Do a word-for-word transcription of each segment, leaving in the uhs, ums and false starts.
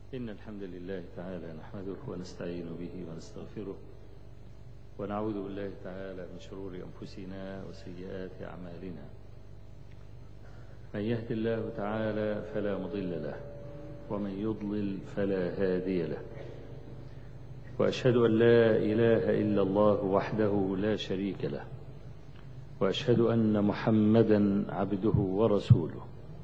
إن الحمد لله تعالى نحمده ونستعين به ونستغفره ونعوذ بالله تعالى من شرور أنفسنا وسيئات أعمالنا. من يهد الله تعالى فلا مضل له ومن يضلل فلا هادي له، وأشهد أن لا إله إلا الله وحده لا شريك له، وأشهد أن محمدا عبده ورسوله.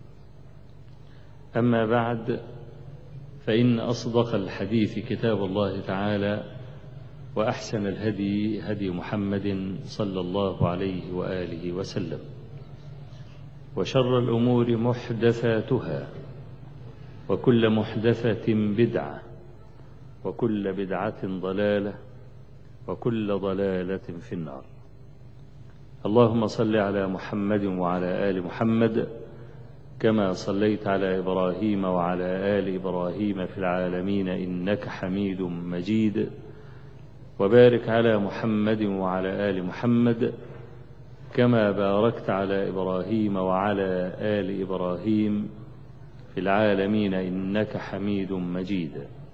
أما بعد، فإن أصدق الحديث كتاب الله تعالى، وأحسن الهدي هدي محمد صلى الله عليه وآله وسلم، وشر الأمور محدثاتها، وكل محدثة بدعة، وكل بدعة ضلالة، وكل ضلالة في النار. اللهم صل على محمد وعلى آل محمد كما صليت على إبراهيم وعلى آل إبراهيم في العالمين إنك حميد مجيد، وبارك على محمد وعلى آل محمد كما باركت على إبراهيم وعلى آل إبراهيم في العالمين إنك حميد مجيد.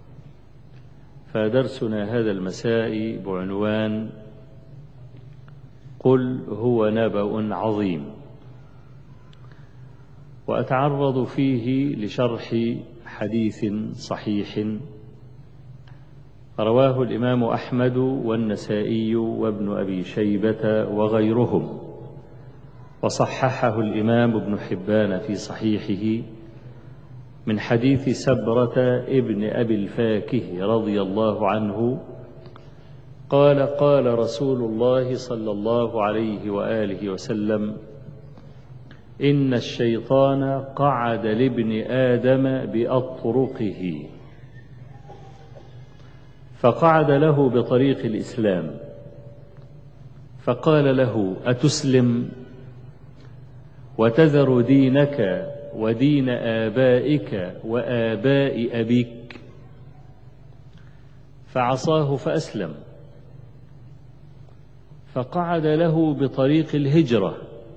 فدرسنا هذا المساء بعنوان قل هو نبأ عظيم، وأتعرض فيه لشرح حديث صحيح رواه الإمام أحمد والنسائي وابن أبي شيبة وغيرهم، وصححه الإمام ابن حبان في صحيحه من حديث سبرة ابن أبي الفاكه رضي الله عنه قال: قال رسول الله صلى الله عليه وآله وسلم: إن الشيطان قعد لابن آدم بأطرقه، فقعد له بطريق الإسلام، فقال له: أتسلم وتذر دينك ودين آبائك وآباء أبيك؟ فعصاه فأسلم. فقعد له بطريق الهجرة،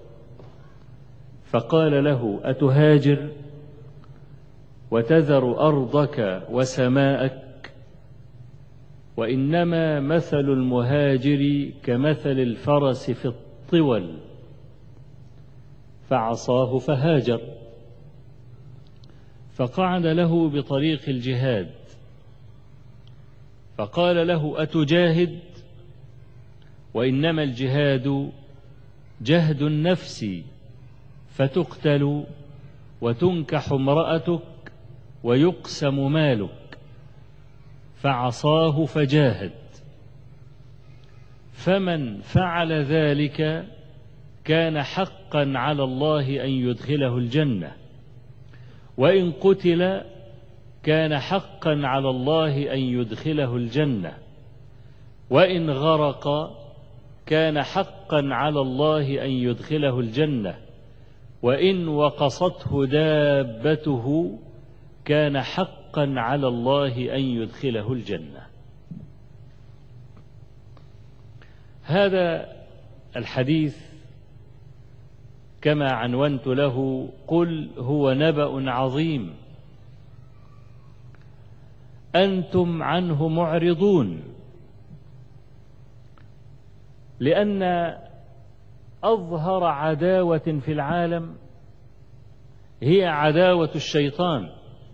فقال له: أتهاجر وتذر أرضك وسماءك؟ وإنما مثل المهاجر كمثل الفرس في الطول. فعصاه فهاجر. فقعد له بطريق الجهاد، فقال له: أتجاهد؟ وإنما الجهاد جهد النفس، فتقتل وتنكح امرأتك ويقسم مالك. فعصاه فجاهد. فمن فعل ذلك كان حقا على الله أن يدخله الجنة، وإن قتل كان حقا على الله أن يدخله الجنة، وإن غرق كان حقا على الله أن يدخله الجنة، وإن وقصته دابته كان حقا على الله أن يدخله الجنة. هذا الحديث كما عنونت له قل هو نبأ عظيم، أنتم عنه معرضون، لأن أظهر عداوة في العالم هي عداوة الشيطان،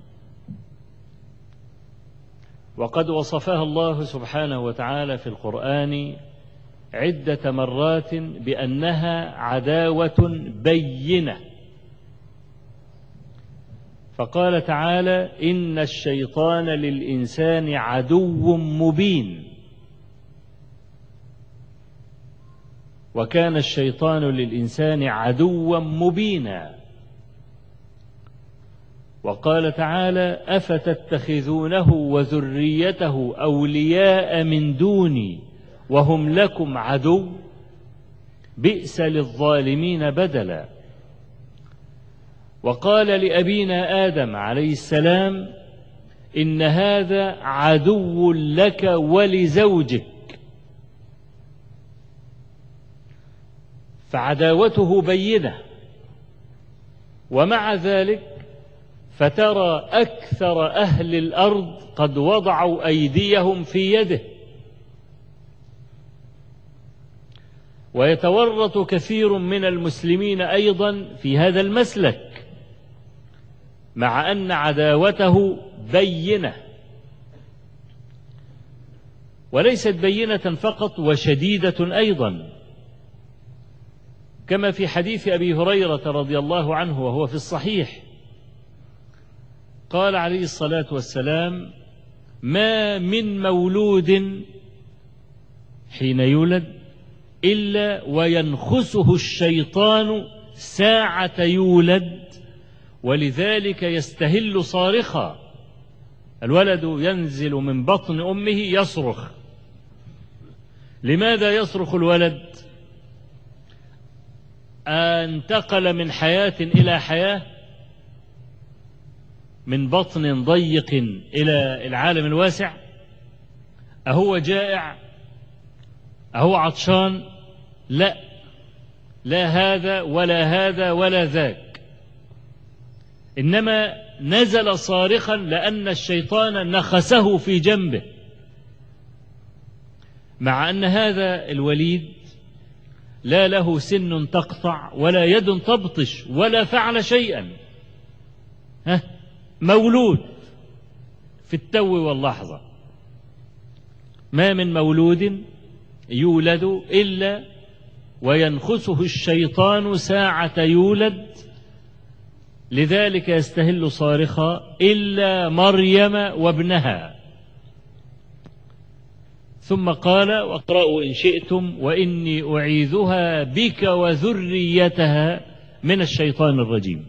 وقد وصفها الله سبحانه وتعالى في القرآن عدة مرات بأنها عداوة بينة. فقال تعالى: إن الشيطان للإنسان عدو مبين، وكان الشيطان للإنسان عدوا مبينا. وقال تعالى: أفتتخذونه وذريته أولياء من دوني وهم لكم عدو بئس للظالمين بدلا. وقال لأبينا آدم عليه السلام: إن هذا عدو لك ولزوجك. فعداوته بينة، ومع ذلك فترى أكثر أهل الأرض قد وضعوا أيديهم في يده، ويتورط كثير من المسلمين أيضا في هذا المسلك، مع أن عداوته بينة، وليست بينة فقط وشديدة أيضا، كما في حديث أبي هريرة رضي الله عنه وهو في الصحيح، قال عليه الصلاة والسلام: ما من مولود حين يولد إلا وينخسه الشيطان ساعة يولد، ولذلك يستهل صارخا. الولد ينزل من بطن أمه يصرخ. لماذا يصرخ الولد؟ انتقل من حياة إلى حياة، من بطن ضيق إلى العالم الواسع، أهو جائع، أهو عطشان؟ لا، لا هذا ولا هذا ولا ذاك، إنما نزل صارخا لأن الشيطان نخسه في جنبه، مع أن هذا الوليد لا له سن تقطع ولا يد تبطش ولا فعل شيئا، ها، مولود في التو واللحظة. ما من مولود يولد إلا وينخسه الشيطان ساعة يولد، لذلك يستهل صارخا إلا مريم وابنها. ثم قال: واقرأوا إن شئتم وإني أعيذها بك وذريتها من الشيطان الرجيم.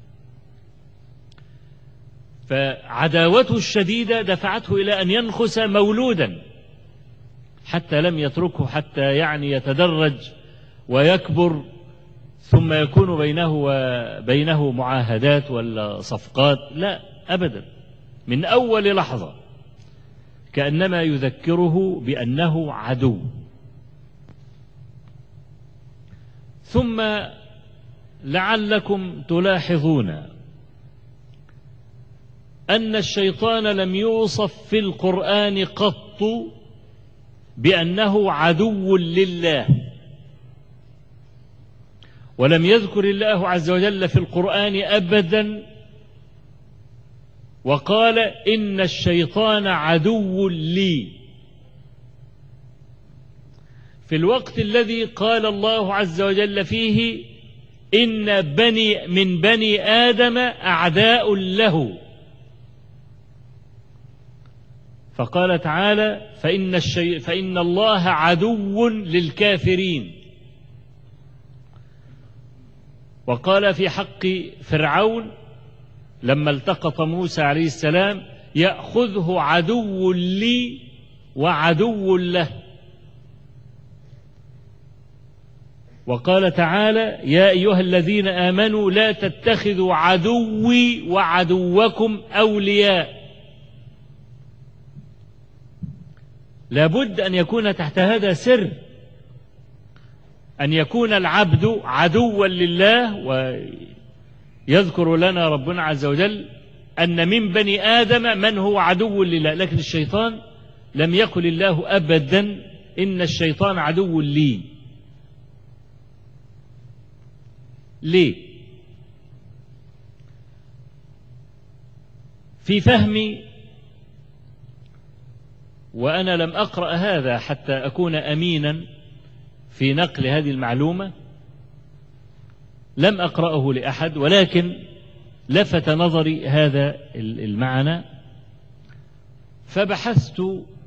فعداوته الشديدة دفعته إلى أن ينخس مولودا، حتى لم يتركه حتى يعني يتدرج ويكبر، ثم يكون بينه وبينه معاهدات ولا صفقات، لا أبدا، من أول لحظة كأنما يذكره بأنه عدو. ثم لعلكم تلاحظون أن الشيطان لم يوصف في القرآن قط بأنه عدو لله، ولم يذكر الله عز وجل في القرآن أبدا وقال: إن الشيطان عدو لي، في الوقت الذي قال الله عز وجل فيه: إن بني من بني آدم أعداء له. فقال تعالى: فإن, الشي... فإن الله عدو للكافرين. وقال في حق فرعون لما التقط موسى عليه السلام: يأخذه عدو لي وعدو له. وقال تعالى: يا أيها الذين آمنوا لا تتخذوا عدوي وعدوكم أولياء. لابد أن يكون تحت هذا سر، أن يكون العبد عدوا لله. ويذكر لنا ربنا عز وجل أن من بني آدم من هو عدو لله، لكن الشيطان لم يقل الله أبدا إن الشيطان عدو لي. ليه؟ في فهمي، وأنا لم أقرأ هذا حتى أكون أمينا في نقل هذه المعلومة، لم أقرأه لأحد، ولكن لفت نظري هذا المعنى، فبحثت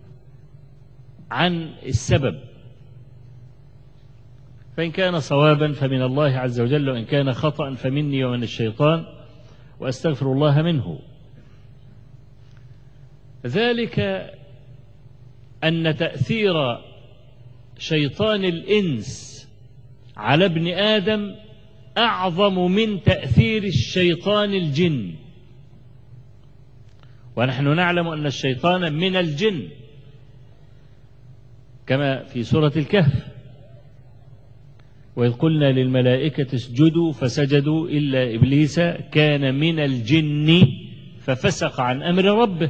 عن السبب، فإن كان صوابا فمن الله عز وجل، وإن كان خطأ فمني ومن الشيطان، وأستغفر الله منه. ذلك أن تأثير شيطان الإنس على ابن آدم أعظم من تأثير الشيطان الجن، ونحن نعلم أن الشيطان من الجن، كما في سورة الكهف: وإذ قلنا للملائكة اسجدوا فسجدوا إلا إبليس كان من الجن ففسق عن أمر ربه.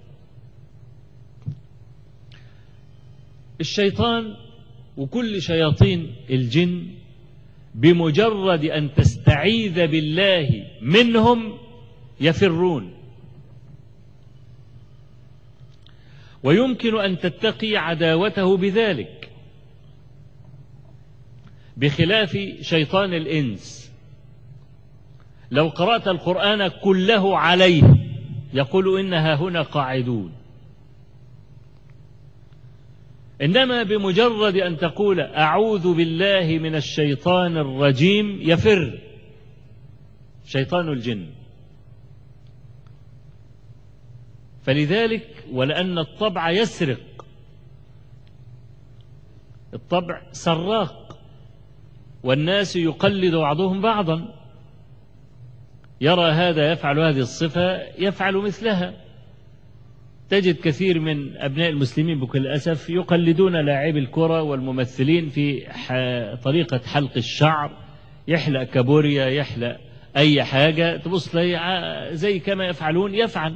الشيطان وكل شياطين الجن بمجرد أن تستعيذ بالله منهم يفرون، ويمكن أن تتقي عداوته بذلك، بخلاف شيطان الإنس. لو قرأت القرآن كله عليه يقول إنها هنا قاعدون، إنما بمجرد أن تقول أعوذ بالله من الشيطان الرجيم يفر شيطان الجن. فلذلك ولأن الطبع يسرق، الطبع سراق، والناس يقلد بعضهم بعضا، يرى هذا يفعل هذه الصفة يفعل مثلها. تجد كثير من أبناء المسلمين بكل أسف يقلدون لاعبي الكرة والممثلين في طريقة حلق الشعر، يحلق كابوريا، يحلق أي حاجة تبص زي كما يفعلون يفعل.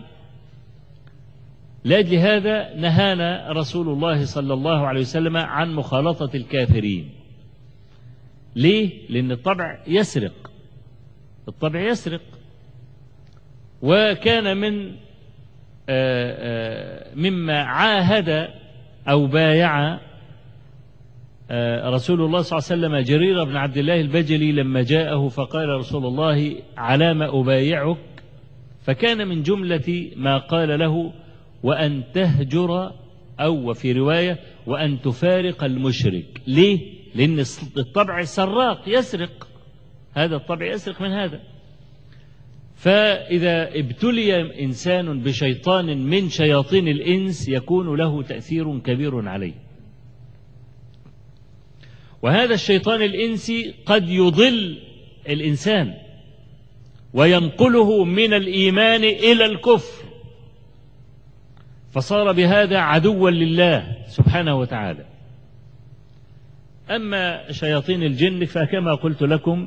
لأجل هذا نهانا رسول الله صلى الله عليه وسلم عن مخالطة الكافرين. ليه؟ لأن الطبع يسرق، الطبع يسرق. وكان من مما عاهد أو بايع رسول الله صلى الله عليه وسلم جرير بن عبد الله البجلي لما جاءه فقال رسول الله على ما أبايعك، فكان من جملة ما قال له وأن تهجر، أو وفي رواية وأن تفارق المشرك. ليه؟ لأن الطبع سراق يسرق، هذا الطبع يسرق من هذا. فإذا ابتلي إنسان بشيطان من شياطين الإنس يكون له تأثير كبير عليه. وهذا الشيطان الإنسي قد يضل الإنسان وينقله من الإيمان إلى الكفر، فصار بهذا عدوا لله سبحانه وتعالى. أما شياطين الجن فكما قلت لكم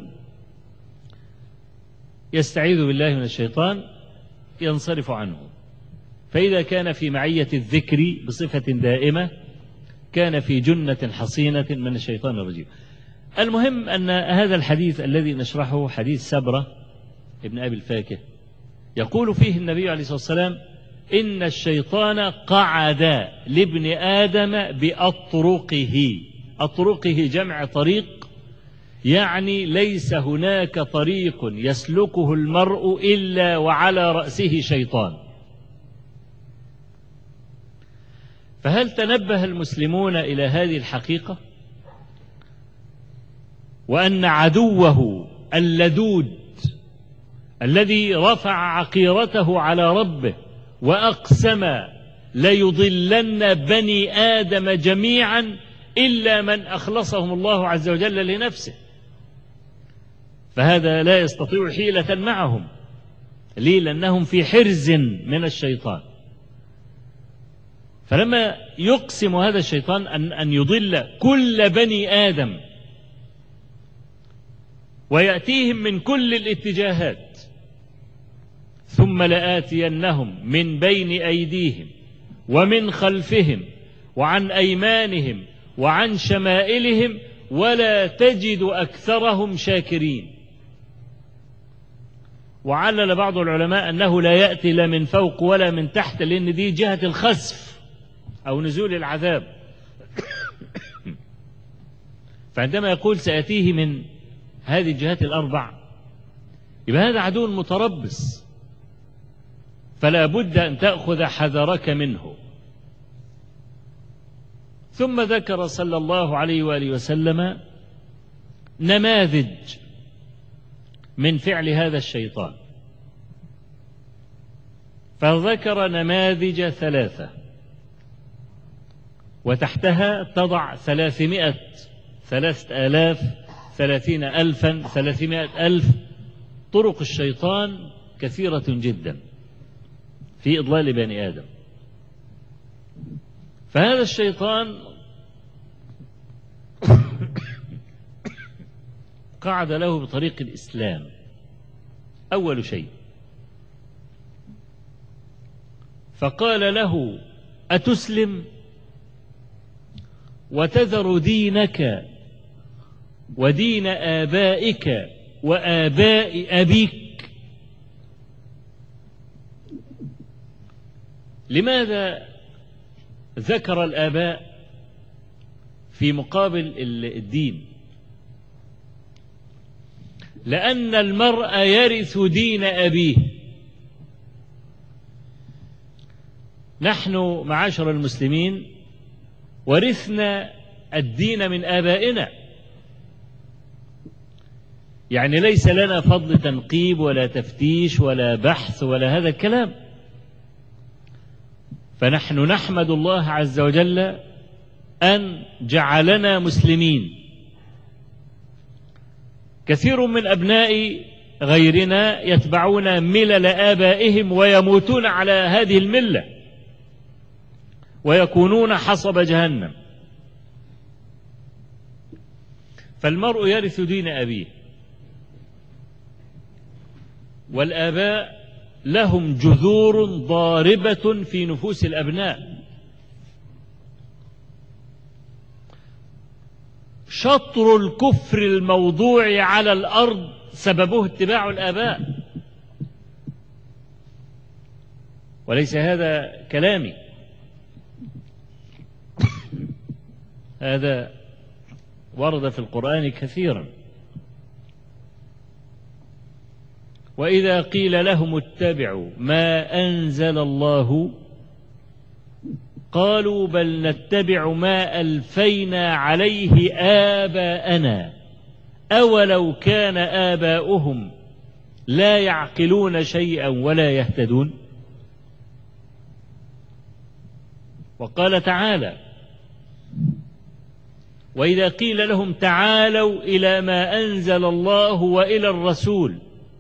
يستعيذ بالله من الشيطان ينصرف عنه، فإذا كان في معية الذكر بصفة دائمة كان في جنة حصينة من الشيطان الرجيم. المهم أن هذا الحديث الذي نشرحه حديث سبرة ابن أبي الفاكه يقول فيه النبي عليه الصلاة والسلام إن الشيطان قعد لابن آدم بأطرقه. أطرقه جمع طريق، يعني ليس هناك طريق يسلكه المرء إلا وعلى رأسه شيطان. فهل تنبه المسلمون إلى هذه الحقيقة، وأن عدوه اللدود الذي رفع عقيرته على ربه وأقسم ليضلن بني آدم جميعا إلا من أخلصهم الله عز وجل لنفسه، فهذا لا يستطيع حيلة معهم. ليه؟ لأنهم في حرز من الشيطان. فلما يقسم هذا الشيطان أن, أن يضل كل بني آدم ويأتيهم من كل الاتجاهات، ثم لآتينهم من بين أيديهم ومن خلفهم وعن أيمانهم وعن شمائلهم ولا تجد أكثرهم شاكرين. وعلل بعض العلماء أنه لا يأتي لا من فوق ولا من تحت، لأن دي جهة الخسف أو نزول العذاب. فعندما يقول سأتيه من هذه الجهات الأربع يبقى هذا عدو متربص، فلا بد أن تأخذ حذرك منه. ثم ذكر صلى الله عليه وآله وسلم نماذج من فعل هذا الشيطان، فذكر نماذج ثلاثة وتحتها تضع ثلاثمائة ثلاثة آلاف ثلاثين ألفا ثلاثمائة ألف. طرق الشيطان كثيرة جدا في إضلال بني آدم. فهذا الشيطان قعد له بطريق الإسلام. أول شيء فقال له: أتسلم وتذر دينك ودين آبائك وآباء أبيك؟ لماذا ذكر الآباء في مقابل الدين؟ لأن المرء يرث دين أبيه. نحن معاشر المسلمين ورثنا الدين من آبائنا، يعني ليس لنا فضل تنقيب ولا تفتيش ولا بحث ولا هذا الكلام. فنحن نحمد الله عز وجل أن جعلنا مسلمين. كثير من أبناء غيرنا يتبعون ملل آبائهم ويموتون على هذه الملة ويكونون حصب جهنم. فالمرء يرث دين أبيه، والآباء لهم جذور ضاربة في نفوس الأبناء. شطر الكفر الموضوع على الأرض سببه اتباع الآباء، وليس هذا كلامي، هذا ورد في القرآن كثيرا. وإذا قيل لهم اتبعوا ما أنزل الله قالوا بل نتبع ما ألفينا عليه آباءنا أولو كان آباؤهم لا يعقلون شيئا ولا يهتدون. وقال تعالى: وإذا قيل لهم تعالوا إلى ما أنزل الله وإلى الرسول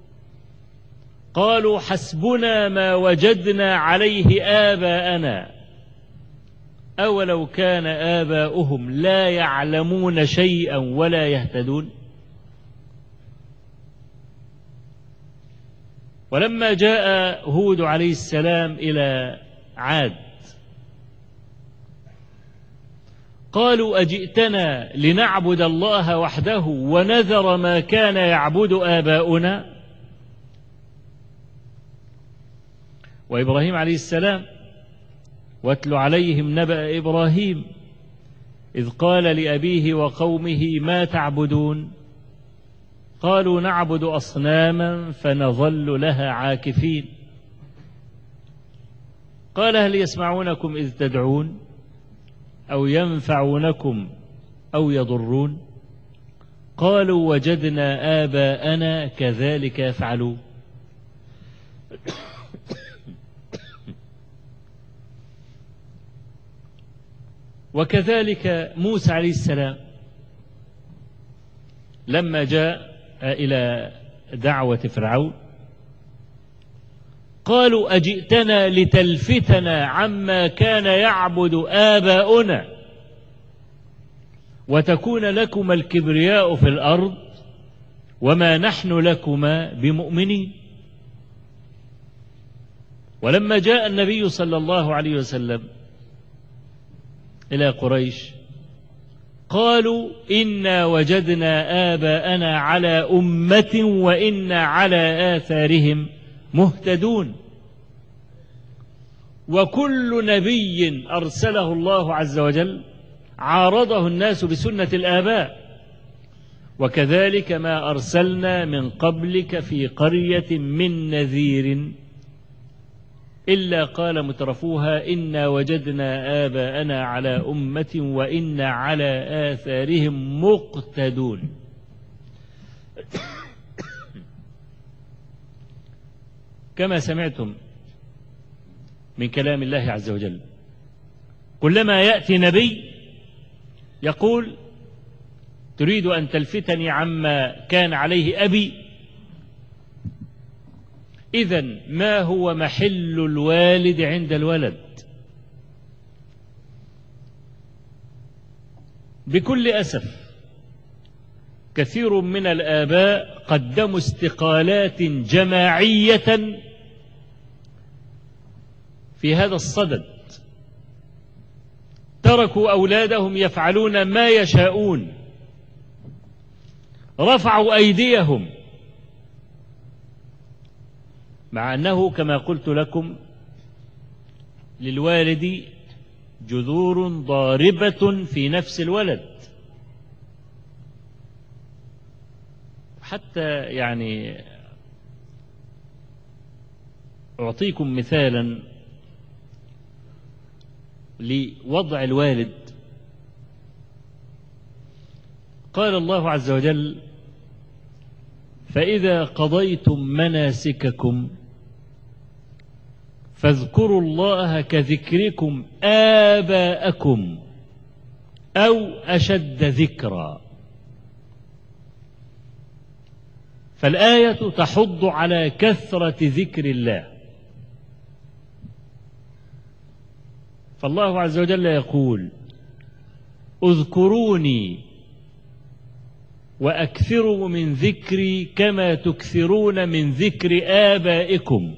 قالوا حسبنا ما وجدنا عليه آباءنا أولو كان آباؤهم لا يعلمون شيئا ولا يهتدون. ولما جاء هود عليه السلام إلى عاد قالوا أجئتنا لنعبد الله وحده ونذر ما كان يعبد آباؤنا. وإبراهيم عليه السلام: واتل عليهم نبأ إبراهيم إذ قال لأبيه وقومه ما تعبدون قالوا نعبد أصناما فنظل لها عاكفين قال هل يسمعونكم إذ تدعون أو ينفعونكم أو يضرون قالوا وجدنا آباءنا كذلك يفعلون. وكذلك موسى عليه السلام لما جاء إلى دعوة فرعون قالوا أجئتنا لتلفتنا عما كان يعبد آباؤنا وتكون لكما الكبرياء في الأرض وما نحن لكما بمؤمنين. ولما جاء النبي صلى الله عليه وسلم إلى قريش قالوا إنا وجدنا آباءنا على أمة وإنا على آثارهم مهتدون. وكل نبي أرسله الله عز وجل عارضه الناس بسنة الآباء، وكذلك ما أرسلنا من قبلك في قرية من نذير إلا قال مترفوها إنا وجدنا آباءنا على أمة وإنا على آثارهم مقتدون. كما سمعتم من كلام الله عز وجل كلما يأتي نبي يقول تريد أن تلفتني عما كان عليه أبي، إذن ما هو محل الوالد عند الولد؟ بكل أسف كثير من الآباء قدموا استقالات جماعية في هذا الصدد، تركوا أولادهم يفعلون ما يشاءون، رفعوا أيديهم، مع أنه كما قلت لكم للوالد جذور ضاربة في نفس الولد. حتى يعني أعطيكم مثالا لوضع الوالد. قال الله عز وجل: فإذا قضيتم مناسككم فاذكروا الله كذكركم آباءكم أو أشد ذكرا. فالآية تحض على كثرة ذكر الله. فالله عز وجل يقول: اذكروني وأكثروا من ذكري كما تكثرون من ذكر آبائكم.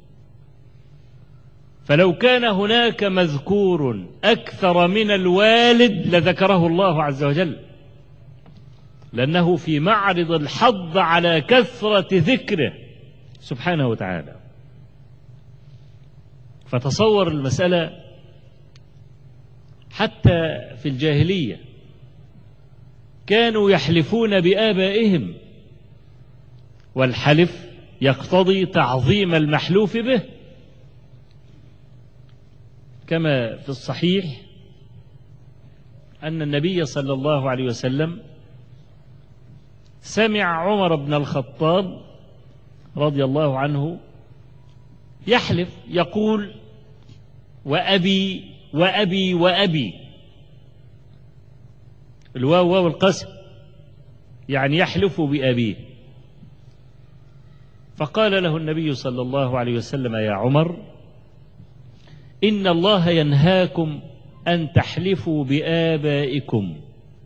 فلو كان هناك مذكور أكثر من الوالد لذكره الله عز وجل، لأنه في معرض الحض على كثرة ذكره سبحانه وتعالى. فتصور المسألة حتى في الجاهلية كانوا يحلفون بآبائهم، والحلف يقتضي تعظيم المحلوف به، كما في الصحيح أن النبي صلى الله عليه وسلم سمع عمر بن الخطاب رضي الله عنه يحلف يقول: وأبي وأبي وأبي، الواو واو القسم، يعني يحلف بأبيه. فقال له النبي صلى الله عليه وسلم: يا عمر، إن الله ينهاكم أن تحلفوا بآبائكم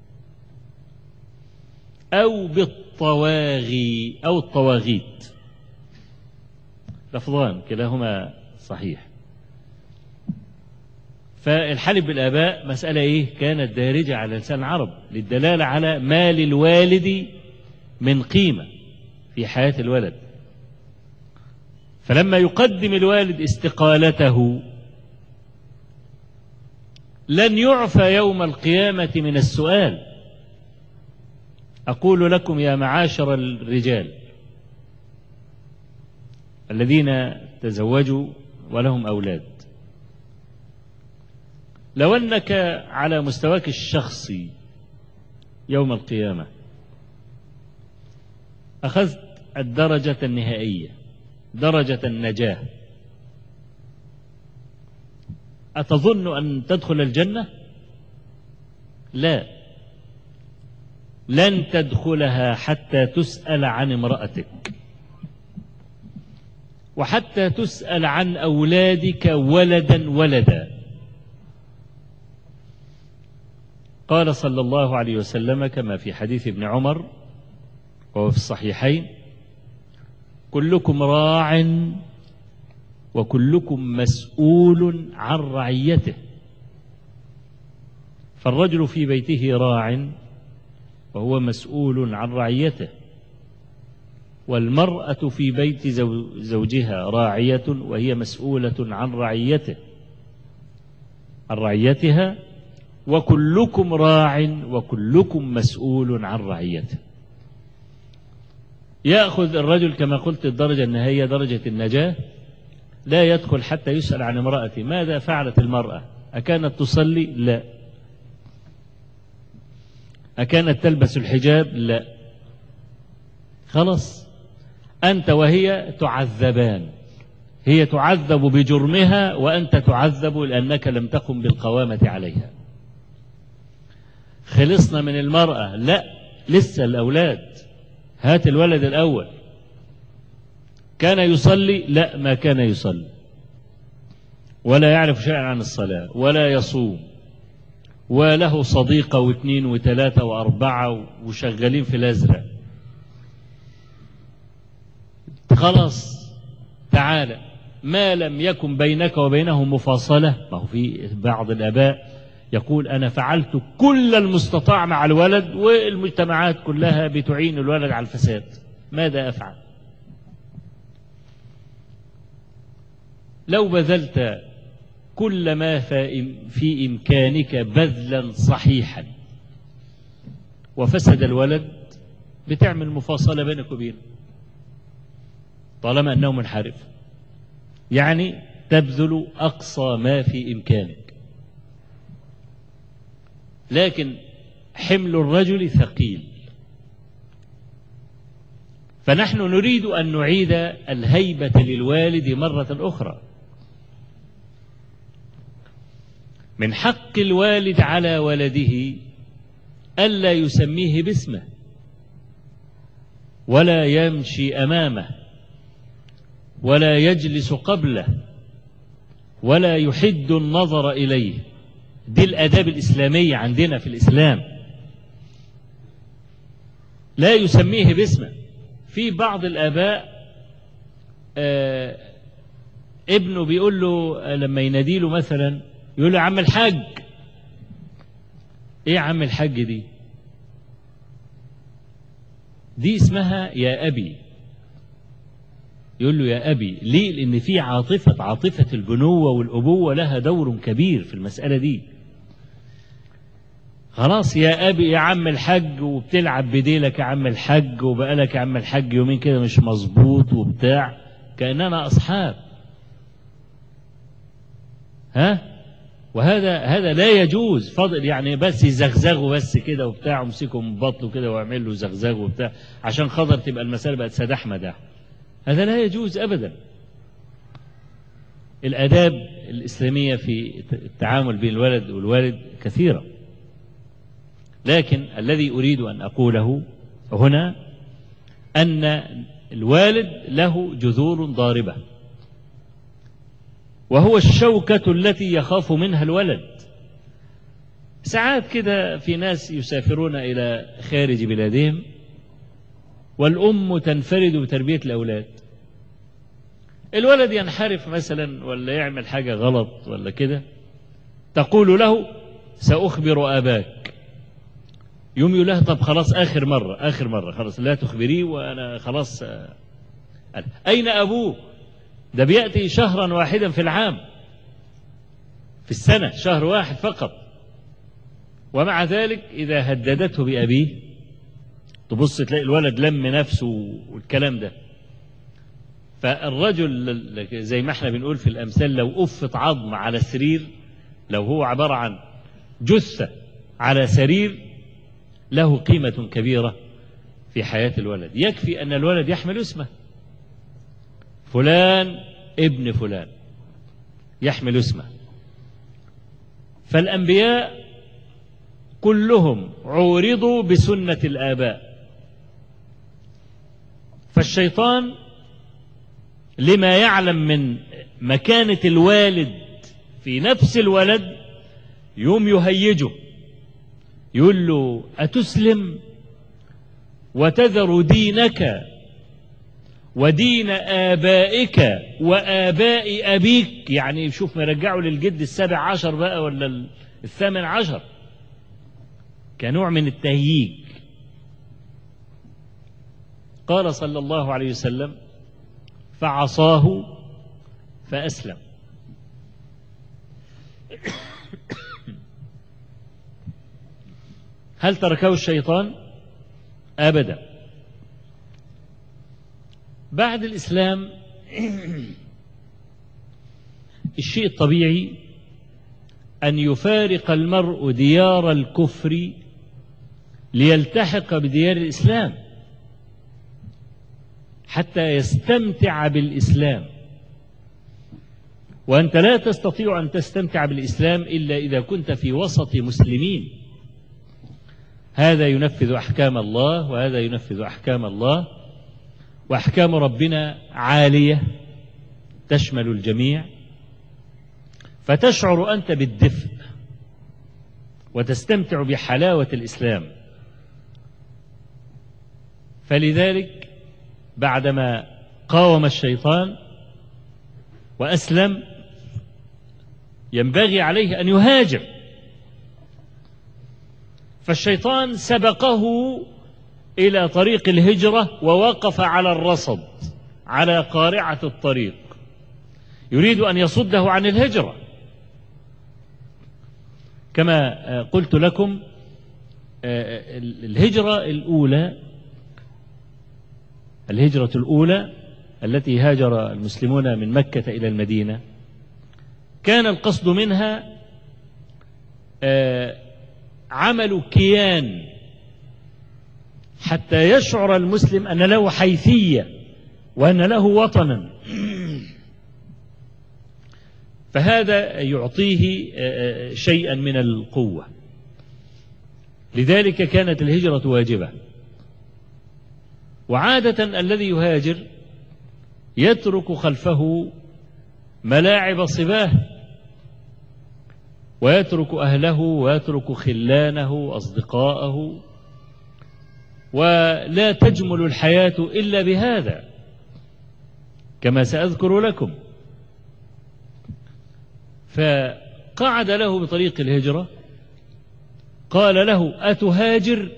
أو بالطواغي أو الطواغيت، لفظان كلاهما صحيح. فالحلف بالآباء مسألة إيه؟ كانت دارجة على لسان العرب للدلالة على ما للوالد من قيمة في حياة الولد. فلما يقدم الوالد استقالته لن يعفى يوم القيامة من السؤال. أقول لكم يا معاشر الرجال الذين تزوجوا ولهم أولاد، لو أنك على مستواك الشخصي يوم القيامة أخذت الدرجة النهائية، درجة النجاة، أتظن أن تدخل الجنة؟ لا، لن تدخلها حتى تسأل عن امرأتك، وحتى تسأل عن أولادك ولدا ولدا. قال صلى الله عليه وسلم كما في حديث ابن عمر وهو في الصحيحين: كلكم راع وكلكم مسؤول عن رعيته. فالرجل في بيته راع وهو مسؤول عن رعيته، والمرأة في بيت زوجها راعية وهي مسؤولة عن رعيته عن رعيتها، وكلكم راع وكلكم مسؤول عن رعيته. يأخذ الرجل كما قلت الدرجة النهائية درجة النجاة، لا يدخل حتى يسأل عن امرأته ماذا فعلت المرأة، أكانت تصلي؟ لا. أكانت تلبس الحجاب؟ لا. خلاص أنت وهي تعذبان، هي تعذب بجرمها وأنت تعذب لأنك لم تقم بالقوامة عليها. خلصنا من المرأة؟ لا، لسه الأولاد. هات الولد الأول، كان يصلي؟ لا، ما كان يصلي، ولا يعرف شيئا عن الصلاة، ولا يصوم، وله صديقة واثنين وثلاثة وأربعة وشغالين في الأزرق. خلاص تعالى ما لم يكن بينك وبينه مفاصلة. ما هو في بعض الآباء يقول أنا فعلت كل المستطاع مع الولد والمجتمعات كلها بتعين الولد على الفساد، ماذا أفعل؟ لو بذلت كل ما في إمكانك بذلا صحيحا وفسد الولد بتعمل مفاصلة بينك وبينه طالما أنه منحرف، يعني تبذل أقصى ما في إمكانك. لكن حمل الرجل ثقيل، فنحن نريد أن نعيد الهيبة للوالد مرة أخرى. من حق الوالد على ولده ألا يسميه باسمه ولا يمشي أمامه ولا يجلس قبله ولا يحد النظر إليه. دي الآداب الإسلامية عندنا في الإسلام، لا يسميه باسمه. في بعض الآباء آه ابنه بيقول له لما يناديله مثلا يقول له عم الحاج. ايه عم الحاج دي؟ دي اسمها يا أبي. يقول له يا أبي ليه؟ لأن في عاطفة عاطفة البنوة والأبوة لها دور كبير في المسألة دي. خلاص يا أبي يا عم الحاج، وبتلعب بديلك يا عم الحاج، وبقالك يا عم الحاج يومين كده مش مظبوط وبتاع، كأننا أصحاب. ها؟ وهذا هذا لا يجوز. فضل يعني بس يزغزغوا بس كده وبتاع، ومسكوا من بطنه كده ويعمل له زغزغ وبتاع عشان خاطر تبقى المسألة بقت سداح مداح. هذا لا يجوز أبدا. الآداب الإسلامية في التعامل بين الولد والوالد كثيرة، لكن الذي أريد أن أقوله هنا أن الوالد له جذور ضاربة، وهو الشوكة التي يخاف منها الولد. ساعات كده في ناس يسافرون إلى خارج بلادهم والأم تنفرد بتربية الأولاد. الولد ينحرف مثلا ولا يعمل حاجة غلط ولا كده، تقول له سأخبر أباك. يوم يقول لها طب خلاص آخر مرة آخر مرة خلاص لا تخبريه وأنا خلاص. أين أبوه؟ ده بيأتي شهرا واحدا في العام، في السنة شهر واحد فقط، ومع ذلك إذا هددته بأبيه تبص تلاقي الولد لم نفسه والكلام ده. فالرجل زي ما احنا بنقول في الأمثال لو أفت عظم على سرير، لو هو عبارة عن جثة على سرير، له قيمة كبيرة في حياة الولد. يكفي أن الولد يحمل اسمه، فلان ابن فلان يحمل اسمه. فالأنبياء كلهم عورضوا بسنة الآباء، فالشيطان لما يعلم من مكانة الوالد في نفس الولد يوم يهيجه، يقول له أتسلم وتذر دينك ودين آبائك وآباء أبيك؟ يعني شوف مرجعه للجد السابع عشر بقى ولا الثامن عشر، كنوع من التهييج. قال صلى الله عليه وسلم فعصاه فأسلم. هل تركه الشيطان؟ أبدا. بعد الإسلام الشيء الطبيعي أن يفارق المرء ديار الكفر ليلتحق بديار الإسلام حتى يستمتع بالإسلام. وأنت لا تستطيع أن تستمتع بالإسلام إلا إذا كنت في وسط مسلمين، هذا ينفذ أحكام الله وهذا ينفذ أحكام الله، وأحكام ربنا عالية تشمل الجميع، فتشعر أنت بالدفء وتستمتع بحلاوة الإسلام. فلذلك بعدما قاوم الشيطان وأسلم ينبغي عليه أن يهاجر. فالشيطان سبقه إلى طريق الهجرة ووقف على الرصد على قارعة الطريق، يريد أن يصده عن الهجرة. كما قلت لكم الهجرة الأولى الهجرة الأولى التي هاجر المسلمون من مكة إلى المدينة كان القصد منها عمل كيان حتى يشعر المسلم أن له حيثية وأن له وطنا، فهذا يعطيه شيئا من القوة. لذلك كانت الهجرة واجبة. وعادة الذي يهاجر يترك خلفه ملاعب صباه، ويترك أهله ويترك خلانه أصدقاءه، ولا تجمل الحياة إلا بهذا كما سأذكر لكم. فقعد له بطريق الهجرة، قال له: أتهاجر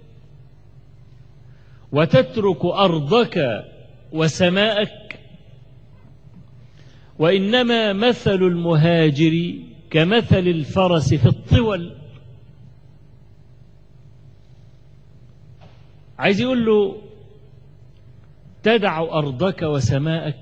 وتترك أرضك وسماءك؟ وإنما مثل المهاجر كمثل الفرس في الطول. عايز يقول له: تدع أرضك وسماءك.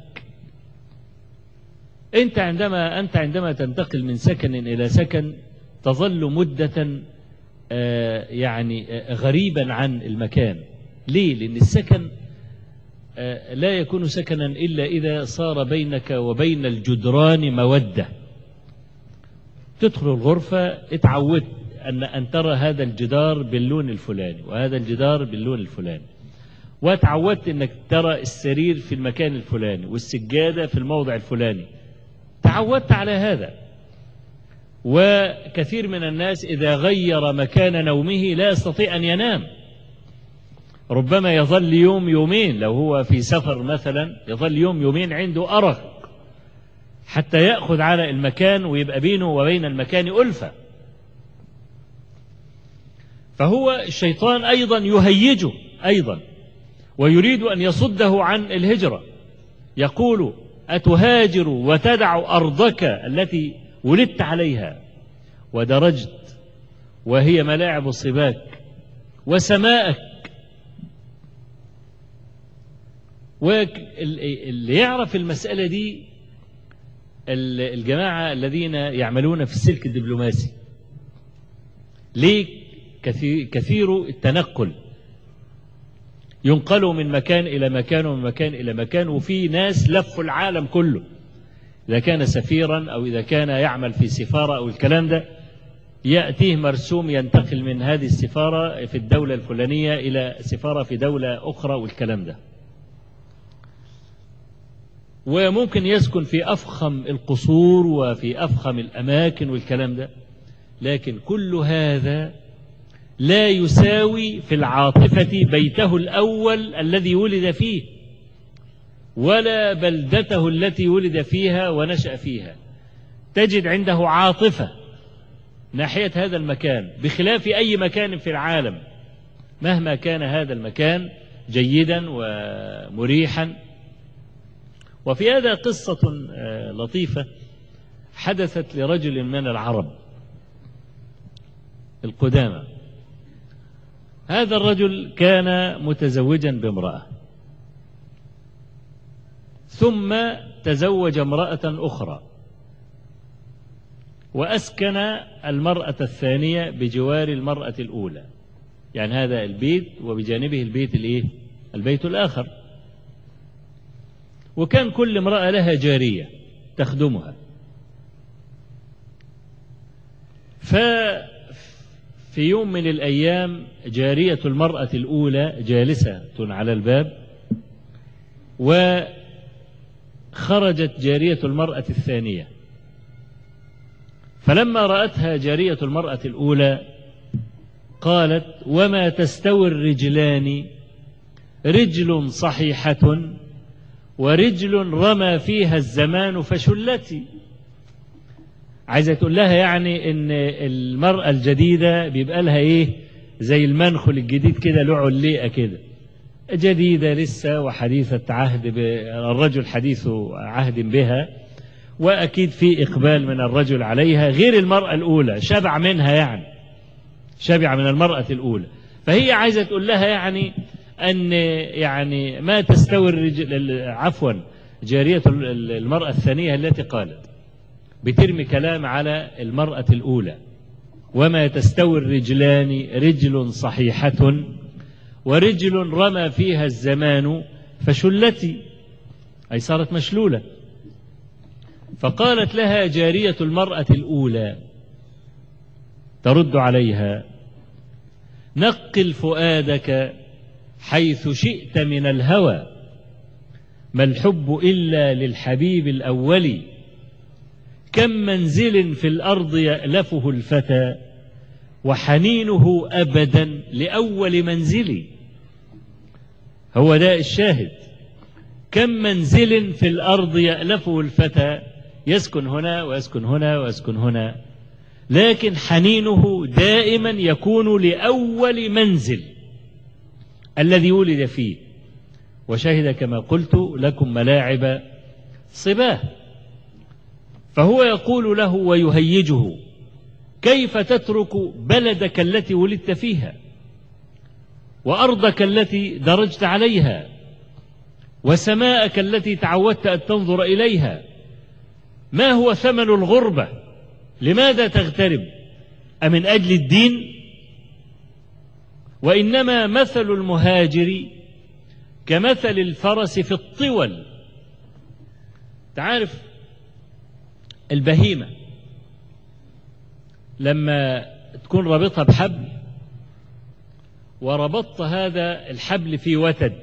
أنت عندما أنت عندما تنتقل من سكن إلى سكن تظل مدة آه يعني آه غريبا عن المكان. ليه؟ لأن السكن آه لا يكون سكنا إلا إذا صار بينك وبين الجدران مودة. تدخل الغرفة اتعودت أن أن ترى هذا الجدار باللون الفلاني وهذا الجدار باللون الفلاني، وتعودت أنك ترى السرير في المكان الفلاني والسجادة في الموضع الفلاني، تعودت على هذا. وكثير من الناس إذا غير مكان نومه لا يستطيع أن ينام، ربما يظل يوم يومين، لو هو في سفر مثلا يظل يوم يومين عنده أرق حتى يأخذ على المكان ويبقى بينه وبين المكان ألفة. فهو الشيطان أيضا يهيجه أيضا ويريد أن يصده عن الهجرة. يقول: أتهاجر وتدع أرضك التي ولدت عليها ودرجت وهي ملاعب صباك وسماءك. واللي يعرف المسألة دي الجماعة الذين يعملون في السلك الدبلوماسي. ليه؟ كثير التنقل، ينقلوا من مكان إلى مكان ومن مكان إلى مكان، وفي ناس لفوا العالم كله، إذا كان سفيرا أو إذا كان يعمل في سفارة أو الكلام ده، يأتيه مرسوم ينتقل من هذه السفارة في الدولة الفلانية إلى سفارة في دولة أخرى والكلام ده. وممكن يسكن في أفخم القصور وفي أفخم الأماكن والكلام ده، لكن كل هذا لا يساوي في العاطفة بيته الأول الذي ولد فيه ولا بلدته التي ولد فيها ونشأ فيها. تجد عنده عاطفة ناحية هذا المكان بخلاف أي مكان في العالم مهما كان هذا المكان جيدا ومريحا. وفي هذا قصة لطيفة حدثت لرجل من العرب القدامى. هذا الرجل كان متزوجا بامرأة، ثم تزوج امرأة أخرى وأسكن المرأة الثانية بجوار المرأة الأولى، يعني هذا البيت وبجانبه البيت الإيه؟ البيت الآخر. وكان كل امرأة لها جارية تخدمها. ففي يوم من الأيام جارية المرأة الأولى جالسة على الباب، وخرجت جارية المرأة الثانية، فلما رأتها جارية المرأة الأولى قالت: وما تستوي الرجلان، رجل صحيحة ورجل رمى فيها الزمان فشلتي. عايزة تقول لها يعني ان المرأة الجديدة بيبقى لها ايه، زي المنخل الجديد كده، له علقة كده جديدة لسه وحديثة عهد، الرجل حديث عهد بها، وأكيد في إقبال من الرجل عليها غير المرأة الأولى، شبع منها يعني، شبع من المرأة الأولى. فهي عايزة تقول لها يعني أن يعني ما تستوي الرجل، عفوا جارية المرأة الثانية التي قالت، بترمي كلام على المرأة الأولى، وما تستوي الرجلان رجل صحيحة ورجل رمى فيها الزمان فشلتي، أي صارت مشلولة. فقالت لها جارية المرأة الأولى ترد عليها: نقل فؤادك حيث شئت من الهوى، ما الحب إلا للحبيب الأول، كم منزل في الأرض يألفه الفتى، وحنينه أبدا لأول منزل. هو ده الشاهد، كم منزل في الأرض يألفه الفتى، يسكن هنا ويسكن هنا ويسكن هنا، لكن حنينه دائما يكون لأول منزل الذي ولد فيه. وشهد كما قلت لكم ملاعب صباه. فهو يقول له ويهيجه: كيف تترك بلدك التي ولدت فيها، وأرضك التي درجت عليها، وسماءك التي تعودت أن تنظر إليها؟ ما هو ثمن الغربة؟ لماذا تغترب؟ أمن أجل الدين؟ وإنما مثل المهاجر كمثل الفرس في الطول. تعرف البهيمة لما تكون رابطها بحبل، وربطت هذا الحبل في وتد،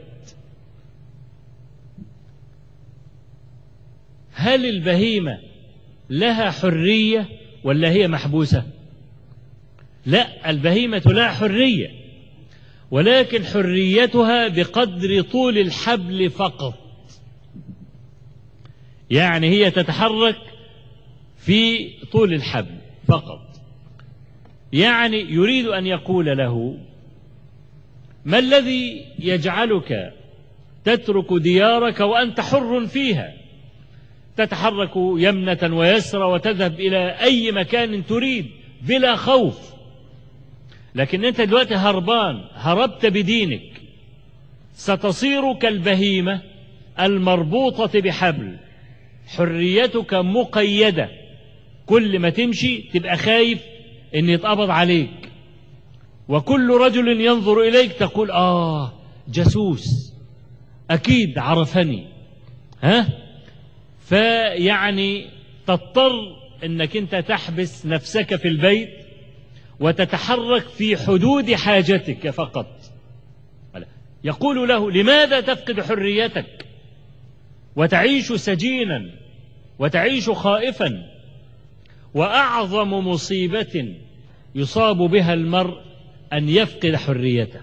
هل البهيمة لها حرية ولا هي محبوسة؟ لا، البهيمة لها حرية، ولكن حريتها بقدر طول الحبل فقط. يعني هي تتحرك في طول الحبل فقط. يعني يريد أن يقول له: ما الذي يجعلك تترك ديارك وأنت حر فيها، تتحرك يمنة ويسرى وتذهب إلى أي مكان تريد بلا خوف، لكن أنت دلوقتي هربان، هربت بدينك، ستصير كالبهيمة المربوطة بحبل، حريتك مقيدة، كل ما تمشي تبقى خايف أن يتقبض عليك، وكل رجل ينظر إليك تقول: آه جاسوس، أكيد عرفني، ها؟ فيعني تضطر أنك أنت تحبس نفسك في البيت وتتحرك في حدود حاجتك فقط. يقول له: لماذا تفقد حريتك وتعيش سجينا وتعيش خائفا؟ وأعظم مصيبة يصاب بها المرء أن يفقد حريته.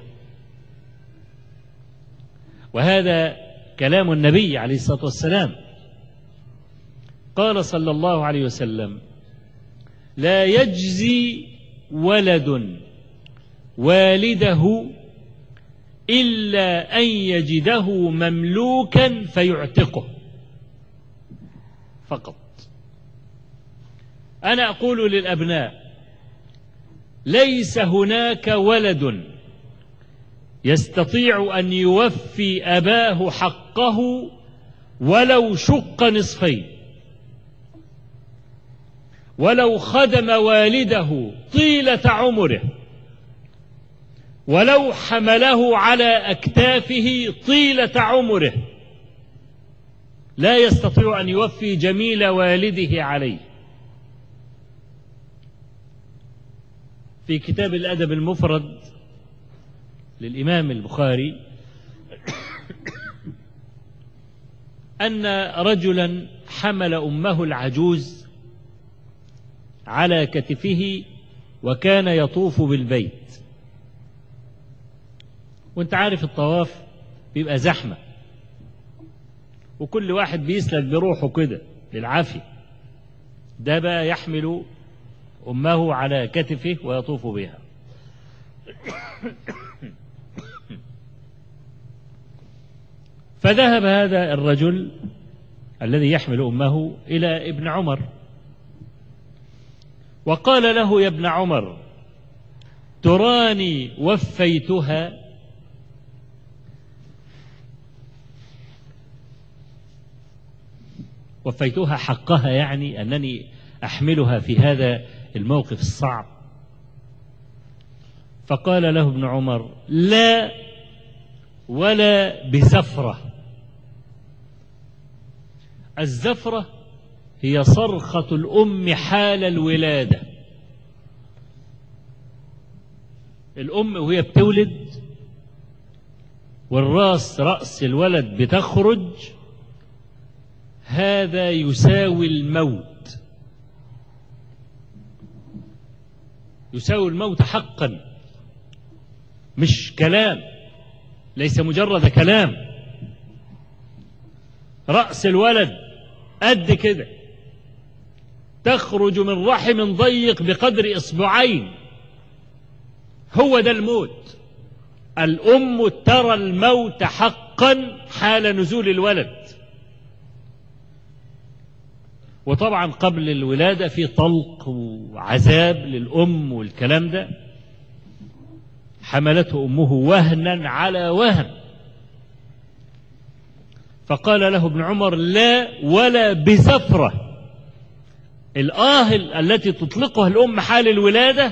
وهذا كلام النبي عليه الصلاة والسلام. قال صلى الله عليه وسلم: لا يجزي ولد والده إلا أن يجده مملوكا فيعتقه فقط. أنا أقول للأبناء: ليس هناك ولد يستطيع أن يوفي أباه حقه ولو شق نصفين، ولو خدم والده طيلة عمره، ولو حمله على أكتافه طيلة عمره، لا يستطيع أن يوفي جميل والده عليه. في كتاب الأدب المفرد للإمام البخاري أن رجلا حمل أمه العجوز على كتفه وكان يطوف بالبيت. وانت عارف الطواف بيبقى زحمة، وكل واحد بيسلك بروحه كده بالعافية. ده بقى يحمل أمه على كتفه ويطوف بها. فذهب هذا الرجل الذي يحمل أمه إلى ابن عمر وقال له: يا ابن عمر، تراني وفيتها؟ وفيتها حقها، يعني أنني أحملها في هذا الموقف الصعب. فقال له ابن عمر: لا ولا بزفرة. الزفرة هي صرخة الأم حال الولادة. الأم وهي بتولد والراس رأس الولد بتخرج، هذا يساوي الموت، يساوي الموت حقا، مش كلام، ليس مجرد كلام. رأس الولد قد كده، تخرج من رحم ضيق بقدر إصبعين، هو ده الموت. الأم ترى الموت حقا حال نزول الولد. وطبعا قبل الولادة في طلق وعذاب للأم والكلام ده. حملته أمه وهنا على وهن. فقال له ابن عمر: لا ولا بزفرة. الآه التي تطلقها الأم حال الولادة،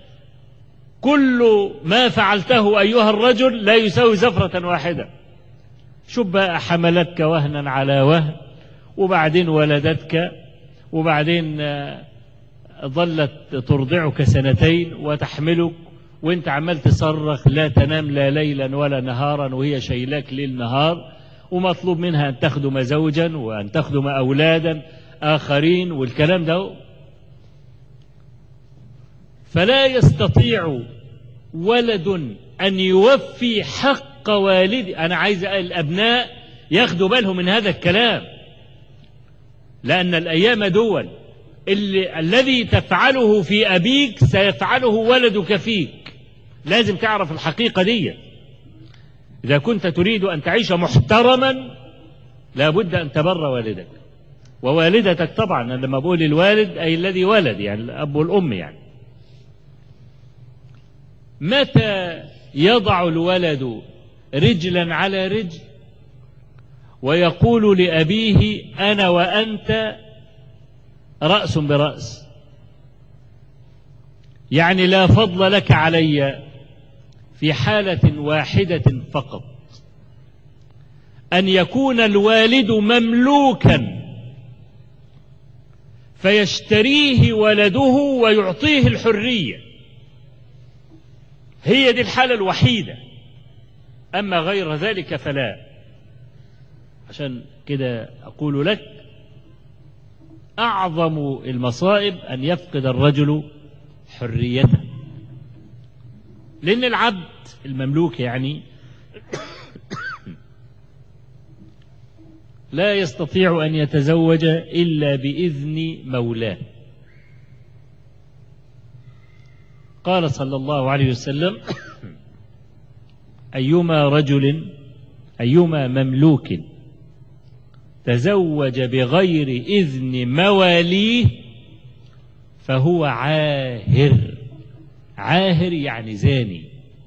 كل ما فعلته أيها الرجل لا يساوي زفرة واحدة. شوف بقى، حملتك وهنا على وهن، وبعدين ولدتك، وبعدين ظلت ترضعك سنتين وتحملك وانت عمال تصرخ لا تنام لا ليلا ولا نهارا، وهي شايلاك ليل نهار، ومطلوب منها أن تخدم زوجا وأن تخدم أولادا آخرين والكلام ده. فلا يستطيع ولد أن يوفي حق والده. أنا عايز الأبناء ياخدوا بالهم من هذا الكلام، لأن الأيام دول اللي الذي تفعله في أبيك سيفعله ولدك فيك. لازم تعرف الحقيقة دي. إذا كنت تريد أن تعيش محترما لابد أن تبر والدك ووالدتك. طبعا لما بقول الوالد أي الذي ولد، يعني الأب والأم. يعني متى يضع الولد رجلا على رجل ويقول لأبيه: أنا وأنت رأس برأس، يعني لا فضل لك علي، في حالة واحدة فقط، أن يكون الوالد مملوكا فيشتريه ولده ويعطيه الحرية. هي دي الحالة الوحيدة، أما غير ذلك فلا. عشان كده أقول لك: أعظم المصائب أن يفقد الرجل حريته، لأن العبد المملوك يعني لا يستطيع أن يتزوج إلا بإذن مولاه. قال صلى الله عليه وسلم: أيما رجل أيما مملوك تزوج بغير إذن مواليه فهو عاهر. عاهر يعني زاني.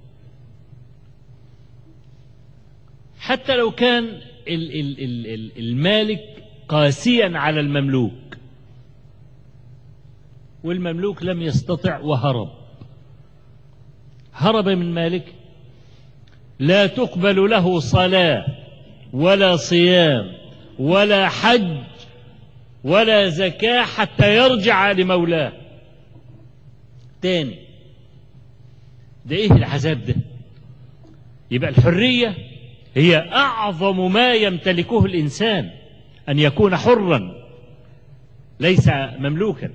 حتى لو كان المالك قاسيا على المملوك والمملوك لم يستطع وهرب، هرب من مالك، لا تقبل له صلاة ولا صيام ولا حج ولا زكاة حتى يرجع لمولاه تاني. ده ايه العذاب ده؟ يبقى الحرية هي أعظم ما يمتلكه الإنسان، أن يكون حرا ليس مملوكا.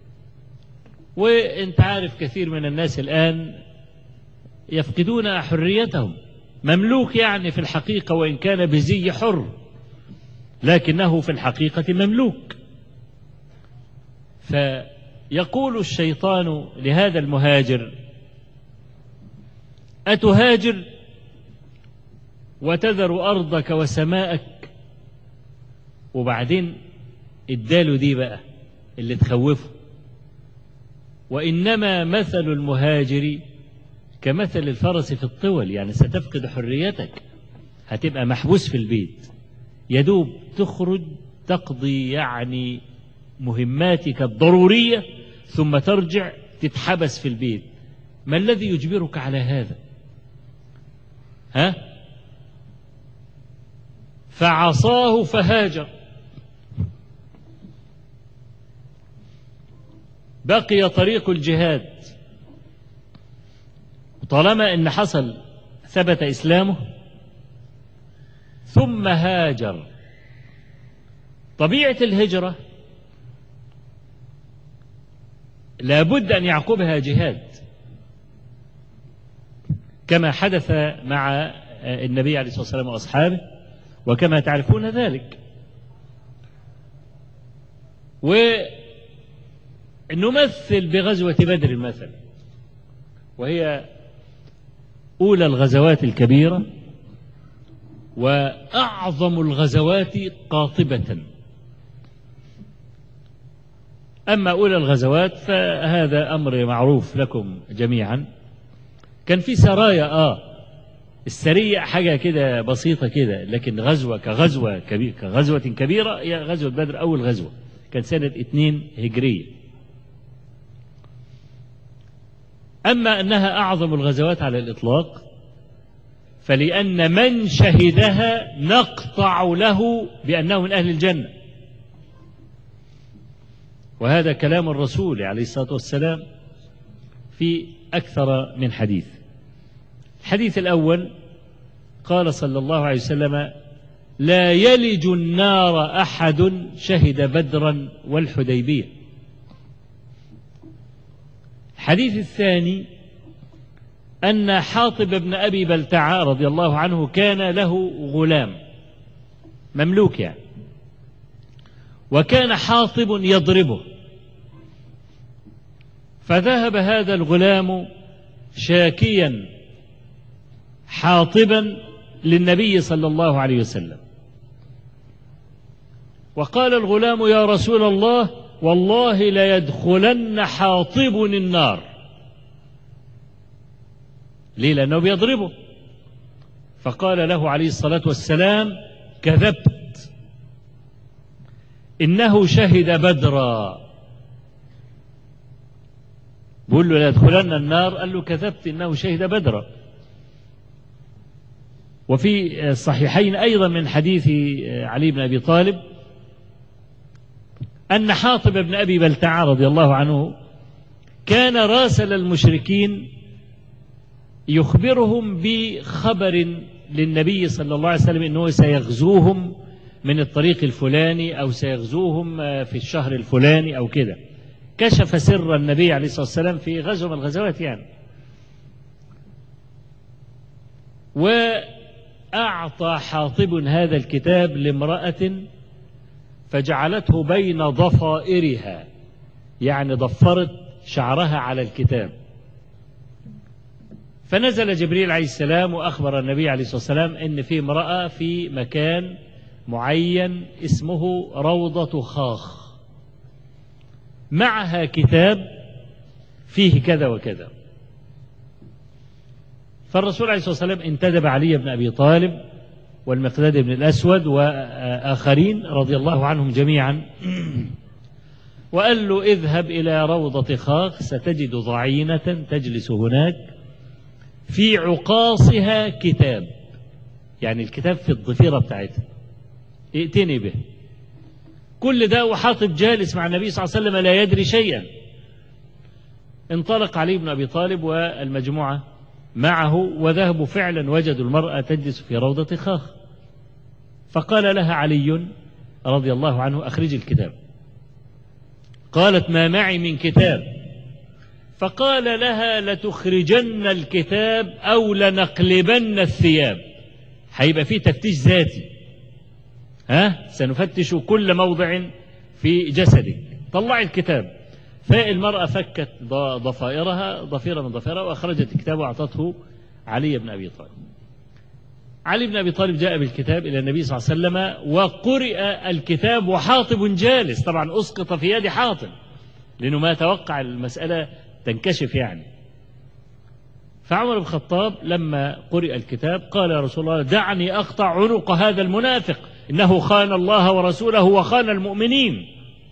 وانت عارف كثير من الناس الآن يفقدون حريتهم. مملوك يعني في الحقيقة وإن كان بزي حر، لكنه في الحقيقة مملوك. فيقول الشيطان لهذا المهاجر: أتهاجر وتذر أرضك وسماءك؟ وبعدين اداله دي بقى اللي تخوفه: وإنما مثل المهاجر كمثل الفرس في الطول. يعني ستفقد حريتك، هتبقى محبوس في البيت، يدوب تخرج تقضي يعني مهماتك الضرورية ثم ترجع تتحبس في البيت. ما الذي يجبرك على هذا؟ ها؟ فعصاه فهاجر. بقي طريق الجهاد، طالما ان حصل ثبت اسلامه ثم هاجر. طبيعة الهجرة لابد أن يعقبها جهاد، كما حدث مع النبي عليه الصلاة والسلام وأصحابه، وكما تعرفون ذلك. ونمثل بغزوة بدر مثلا، وهي أولى الغزوات الكبيرة وأعظم الغزوات قاطبة. أما أولى الغزوات فهذا أمر معروف لكم جميعا. كان في سرايا آه السرية حاجة كده بسيطة كده، لكن غزوة كغزوة كبيرة كغزوة كبيرة هي غزوة بدر. أول غزوة كان سنة اثنين هجرية. أما أنها أعظم الغزوات على الإطلاق فلأن من شهدها نقطع له بأنه من أهل الجنة، وهذا كلام الرسول عليه الصلاة والسلام في أكثر من حديث. الحديث الأول قال صلى الله عليه وسلم: لا يلج النار أحد شهد بدرا والحديبية. الحديث الثاني أن حاطب بن أبي بلتعة رضي الله عنه كان له غلام مملوك يعني، وكان حاطب يضربه، فذهب هذا الغلام شاكيا حاطبا للنبي صلى الله عليه وسلم، وقال الغلام: يا رسول الله، والله ليدخلن حاطب النار. ليه؟ لأنه بيضربه. فقال له عليه الصلاة والسلام: كذبت، إنه شهد بدرا. بقول له: ليدخلن النار، قال له: كذبت، إنه شهد بدرا. وفي الصحيحين أيضا من حديث علي بن أبي طالب أن حاطب بن أبي بلتعة رضي الله عنه كان راسل المشركين يخبرهم بخبر للنبي صلى الله عليه وسلم أنه سيغزوهم من الطريق الفلاني أو سيغزوهم في الشهر الفلاني أو كده. كشف سر النبي عليه الصلاة والسلام في غزوة من الغزوات يعني. وأعطى حاطب هذا الكتاب لامرأة فجعلته بين ضفائرها، يعني ضفرت شعرها على الكتاب. فنزل جبريل عليه السلام وأخبر النبي عليه الصلاة والسلام إن في امرأة في مكان معين اسمه روضة خاخ معها كتاب فيه كذا وكذا. فالرسول عليه الصلاة والسلام انتدب علي بن أبي طالب والمقداد بن الأسود وآخرين رضي الله عنهم جميعا وقال له: اذهب إلى روضة خاخ، ستجد ضعينة تجلس هناك في عقاصها كتاب، يعني الكتاب في الضفيرة بتاعتها، ائتني به. كل ده وحاطب جالس مع النبي صلى الله عليه وسلم لا يدري شيئا. انطلق علي بن أبي طالب والمجموعة معه وذهبوا فعلا، وجدوا المرأة تجلس في روضة خاخ. فقال لها علي رضي الله عنه: أخرج الكتاب. قالت: ما معي من كتاب. فقال لها: لتخرجن الكتاب أو لنقلبن الثياب. هيبقى فيه تفتيش ذاتي، ها سنفتش كل موضع في جسدك. طلع الكتاب. فالمرأة فكت ضفائرها ضفيرة من ضفائرها وأخرجت الكتاب وأعطته علي بن أبي طالب. علي بن أبي طالب جاء بالكتاب إلى النبي صلى الله عليه وسلم وقرئ الكتاب وحاطب جالس، طبعا أسقط في يد حاطب لأنه ما توقع المسألة تنكشف يعني. فعمر بن الخطاب لما قرئ الكتاب قال يا رسول الله دعني أقطع عنق هذا المنافق إنه خان الله ورسوله وخان المؤمنين.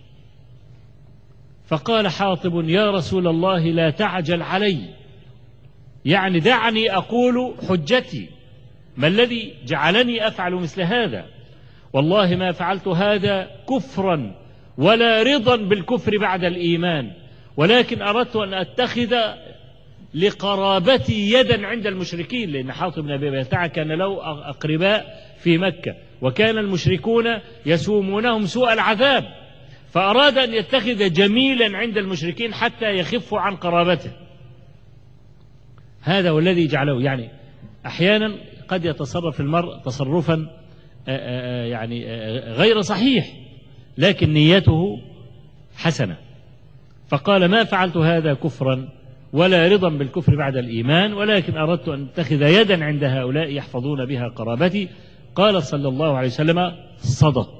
فقال حاطب يا رسول الله لا تعجل علي، يعني دعني أقول حجتي، ما الذي جعلني أفعل مثل هذا؟ والله ما فعلت هذا كفرا ولا رضا بالكفر بعد الإيمان، ولكن أردت أن أتخذ لقرابتي يدا عند المشركين، لأن حاطب بن أبي بلتعة كان له أقرباء في مكة وكان المشركون يسومونهم سوء العذاب، فأراد أن يتخذ جميلا عند المشركين حتى يخفوا عن قرابته. هذا هو الذي جعله، يعني أحيانا قد يتصرف المرء تصرفا يعني غير صحيح لكن نيته حسنة. فقال ما فعلت هذا كفرا ولا رضا بالكفر بعد الإيمان، ولكن أردت أن أتخذ يدا عند هؤلاء يحفظون بها قرابتي. قال صلى الله عليه وسلم صدق.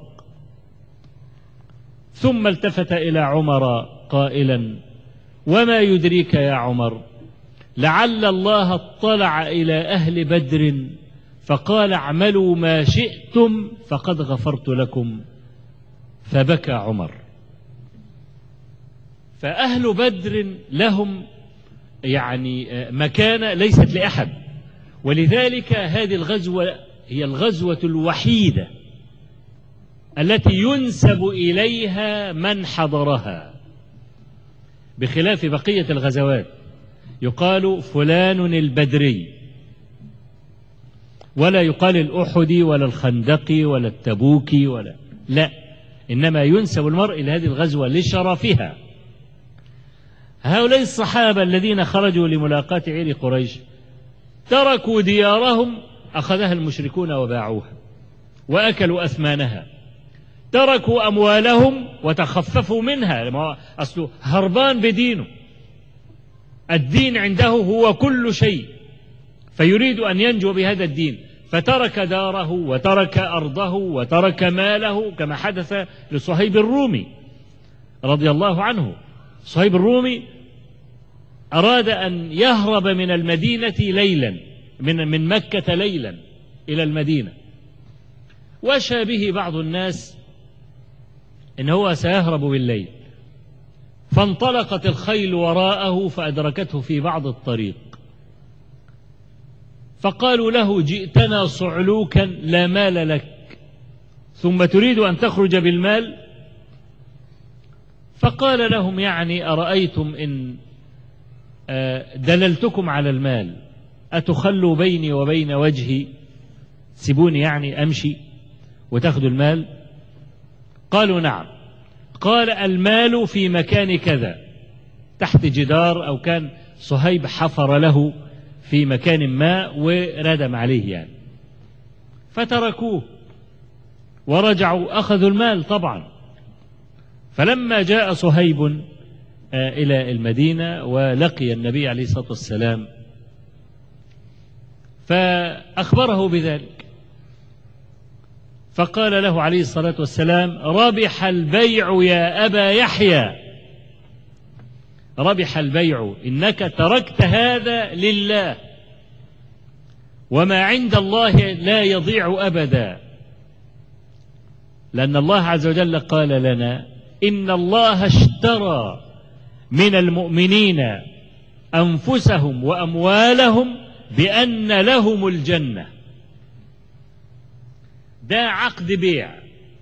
ثم التفت إلى عمر قائلا وما يدريك يا عمر لعل الله اطلع إلى أهل بدر فقال اعملوا ما شئتم فقد غفرت لكم. فبكى عمر. فأهل بدر لهم يعني مكانة ليست لأحد، ولذلك هذه الغزوة هي الغزوة الوحيدة التي ينسب إليها من حضرها، بخلاف بقية الغزوات يقال فلان البدري، ولا يقال الأحدي ولا الخندقي ولا التبوكي ولا لا، إنما ينسب المرء إلى هذه الغزوة لشرفها. هؤلاء الصحابة الذين خرجوا لملاقاة عير قريش تركوا ديارهم أخذها المشركون وباعوها وأكلوا أثمانها، تركوا أموالهم وتخففوا منها، أصله هربان بدينه، الدين عنده هو كل شيء فيريد أن ينجو بهذا الدين، فترك داره وترك أرضه وترك ماله كما حدث لصهيب الرومي رضي الله عنه. صهيب الرومي أراد أن يهرب من المدينة ليلا من من مكة ليلا إلى المدينة، وشى به بعض الناس إن هو سيهرب بالليل، فانطلقت الخيل وراءه فأدركته في بعض الطريق، فقالوا له جئتنا صعلوكا لا مال لك ثم تريد أن تخرج بالمال؟ فقال لهم يعني أرأيتم إن دللتكم على المال أتخلوا بيني وبين وجهي، سيبوني يعني أمشي وتأخذوا المال؟ قالوا نعم. قال المال في مكان كذا تحت جدار، أو كان صهيب حفر له في مكان ما وردم عليه يعني، فتركوه ورجعوا أخذوا المال طبعا. فلما جاء صهيب إلى المدينة ولقي النبي عليه الصلاة والسلام فأخبره بذلك، فقال له عليه الصلاة والسلام ربح البيع يا أبا يحيى، ربح البيع، إنك تركت هذا لله وما عند الله لا يضيع أبدا، لأن الله عز وجل قال لنا إن الله اشترى من المؤمنين أنفسهم وأموالهم بأن لهم الجنة. ده عقد بيع،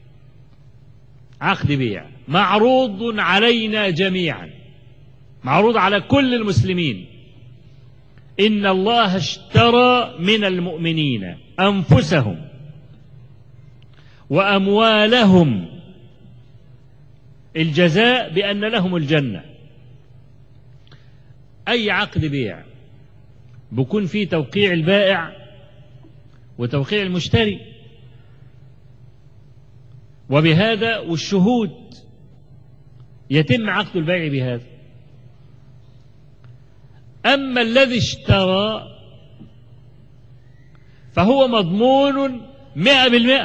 عقد بيع معروض علينا جميعا، معروض على كل المسلمين. إن الله اشترى من المؤمنين أنفسهم وأموالهم، الجزاء بأن لهم الجنة. أي عقد بيع بيكون فيه توقيع البائع وتوقيع المشتري، وبهذا والشهود يتم عقد البيع بهذا. أما الذي اشترى فهو مضمون مئة بالمئة.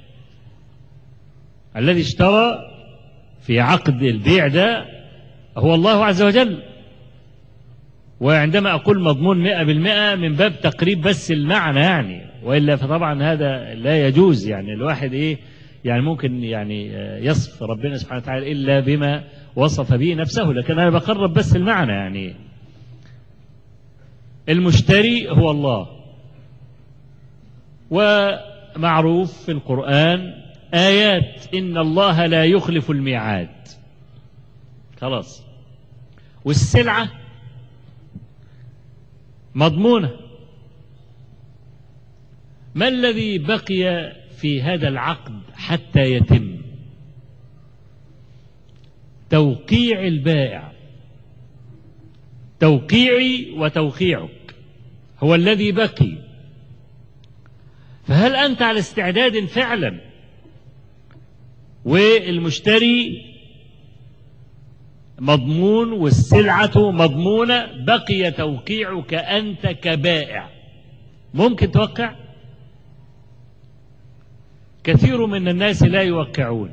الذي اشترى في عقد البيع ده هو الله عز وجل. وعندما أقول مضمون مئة بالمئة من باب تقريب بس المعنى يعني، وإلا فطبعا هذا لا يجوز. يعني الواحد إيه يعني ممكن يعني يصف ربنا سبحانه وتعالى إلا بما وصف به نفسه، لكن أنا بقرب بس المعنى. يعني المشتري هو الله، ومعروف في القرآن آيات إن الله لا يخلف الميعاد، خلاص. والسلعة مضمونة. ما الذي بقي في هذا العقد حتى يتم؟ توقيع البائع. توقيعي وتوقيعك هو الذي بقي. فهل أنت على استعداد فعلا والمشتري مضمون والسلعة مضمونة، بقي توقيعك أنت كبائع؟ ممكن توقع؟ كثير من الناس لا يوقعون.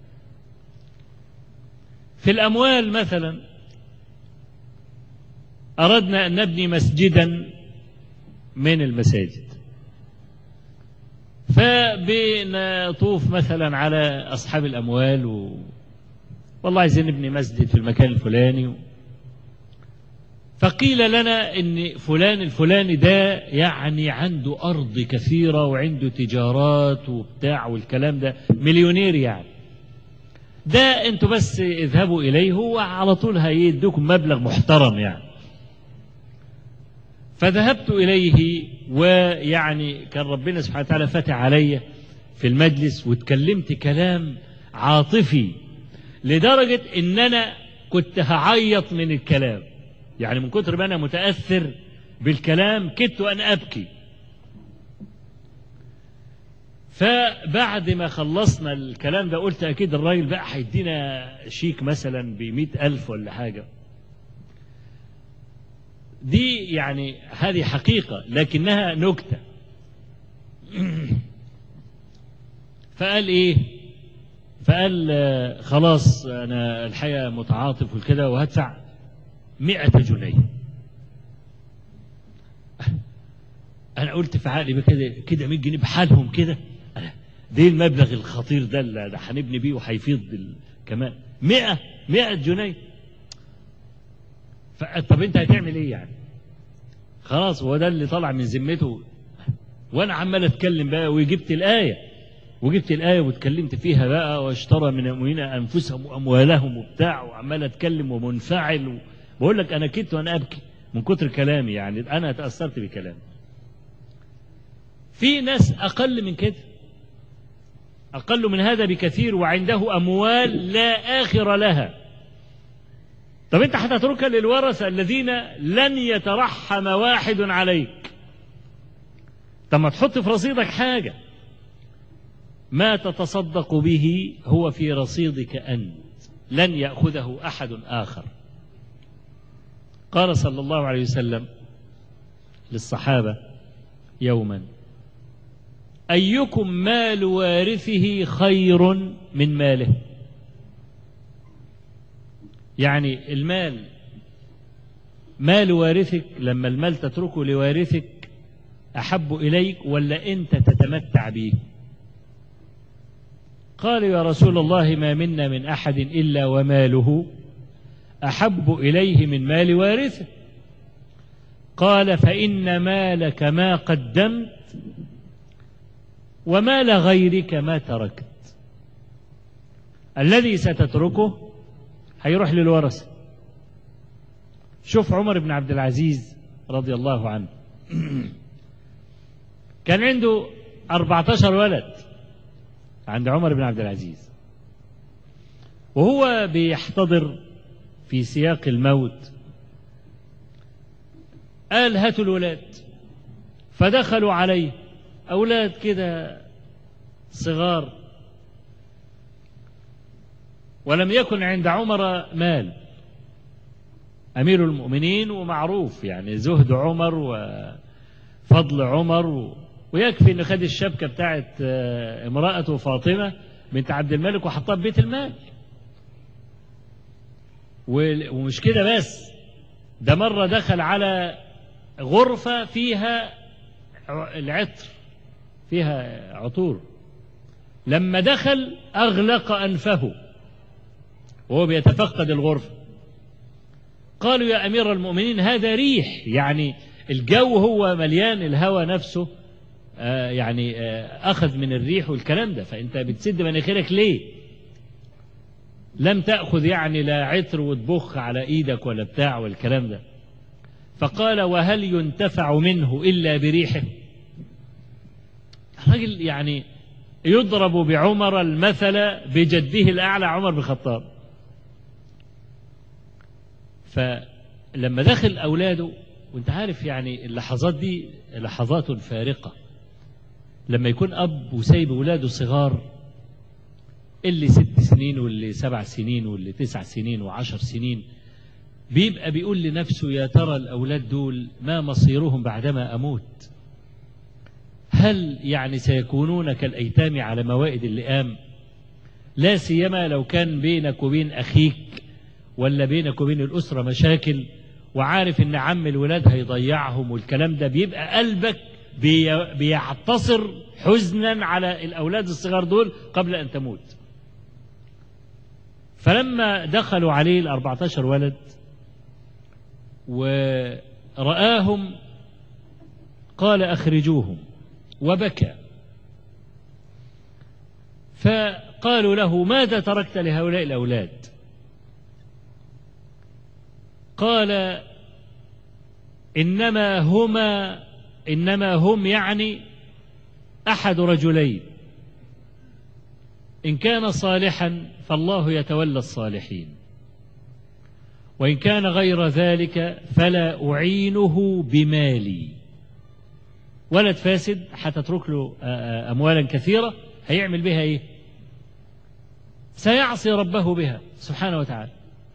في الأموال مثلا، أردنا أن نبني مسجدا من المساجد، فبنطوف مثلا على أصحاب الأموال و... والله عايزين نبني مسجد في المكان الفلاني، فقيل لنا إن فلان الفلاني ده يعني عنده أرض كثيرة وعنده تجارات وبتاع والكلام ده، مليونير يعني، ده انتوا بس اذهبوا إليه هو على طول هيدوكم مبلغ محترم يعني. فذهبت إليه، ويعني كان ربنا سبحانه وتعالى فتح علي في المجلس واتكلمت كلام عاطفي لدرجة إن أنا كنت هعيط من الكلام، يعني من كتر ما أنا متأثر بالكلام كدت أن أبكي. فبعد ما خلصنا الكلام ده قلت أكيد الراجل بقى هيدينا شيك مثلا بمئة ألف ولا حاجة. دي يعني هذه حقيقة لكنها نكتة. فقال إيه؟ فقال خلاص أنا الحقيقة متعاطف وكده وهدفع مئة جنيه. أنا قلت في عقلي بكده كده مئة جنيه بحالهم كده، دي المبلغ الخطير ده اللي هنبني بيه وهيفيض كمان مئة مئة جنيه. طب أنت هتعمل إيه يعني؟ خلاص هو ده اللي طلع من ذمته. وأنا عمال أتكلم بقى وجبت الآية وجبت الآية واتكلمت فيها بقى، واشترى من المؤمنين أنفسهم وأموالهم وبتاع، وعمال أتكلم ومنفعل، بقول لك أنا كدت وأنا أبكي من كتر كلامي، يعني أنا تأثرت بكلامي. في ناس أقل من كده، أقل من هذا بكثير، وعنده أموال لا آخر لها. طب أنت هتتركها للورثة الذين لن يترحم واحد عليك؟ طب ما تحط في رصيدك حاجة، ما تتصدق به هو في رصيدك أنت، لن يأخذه أحد آخر. قال صلى الله عليه وسلم للصحابة يوما: أيكم مال وارثه خير من ماله؟ يعني المال، مال وارثك لما المال تتركه لوارثك أحب إليك ولا أنت تتمتع به؟ قال يا رسول الله ما منا من أحد إلا وماله أحب إليه من مال وارثه. قال فإن مالك ما قدمت ومال غيرك ما تركت. الذي ستتركه هيروح للورثة. شوف عمر بن عبد العزيز رضي الله عنه، كان عنده أربعة عشر ولد عند عمر بن عبد العزيز، وهو بيحتضر في سياق الموت قال هاتوا الولاد، فدخلوا عليه أولاد كده صغار، ولم يكن عند عمر مال، أمير المؤمنين ومعروف يعني زهد عمر وفضل عمر و... ويكفي أنه خد الشبكة بتاعت امرأته فاطمة بنت عبد الملك وحطها في بيت المال. ومش كده بس، ده مرة دخل على غرفة فيها العطر، فيها عطور، لما دخل أغلق أنفه وهو بيتفقد الغرفة. قالوا يا أمير المؤمنين هذا ريح، يعني الجو هو مليان الهوى نفسه، آه يعني آه أخذ من الريح والكلام ده، فأنت بتسد مناخيرك ليه؟ لم تأخذ يعني لا عطر وتبخ على إيدك ولا بتاع والكلام ده. فقال وهل ينتفع منه إلا بريحه؟ الرجل يعني يضرب بعمر المثل بجده الأعلى عمر بن الخطاب. فلما دخل أولاده، وانت عارف يعني اللحظات دي لحظات فارقة، لما يكون أب وسايب أولاده صغار، اللي ست سنين واللي سبع سنين واللي تسع سنين وعشر سنين، بيبقى بيقول لنفسه يا ترى الأولاد دول ما مصيرهم بعدما أموت؟ هل يعني سيكونون كالأيتام على موائد اللئام؟ لا سيما لو كان بينك وبين أخيك ولا بينك وبين الأسرة مشاكل، وعارف إن عم الولاد هيضيعهم والكلام ده، بيبقى قلبك بي بيعتصر حزنا على الأولاد الصغار دول قبل أن تموت. فلما دخلوا عليه الأربعة عشر ولد ورآهم قال أخرجوهم، وبكى. فقالوا له ماذا تركت لهؤلاء الأولاد؟ قال إنما هما إنما هم يعني أحد رجلين، إن كان صالحا فالله يتولى الصالحين، وإن كان غير ذلك فلا أعينه بمالي. ولد فاسد هتترك له أموالا كثيرة، هيعمل بها إيه؟ سيعصي ربه بها سبحانه وتعالى.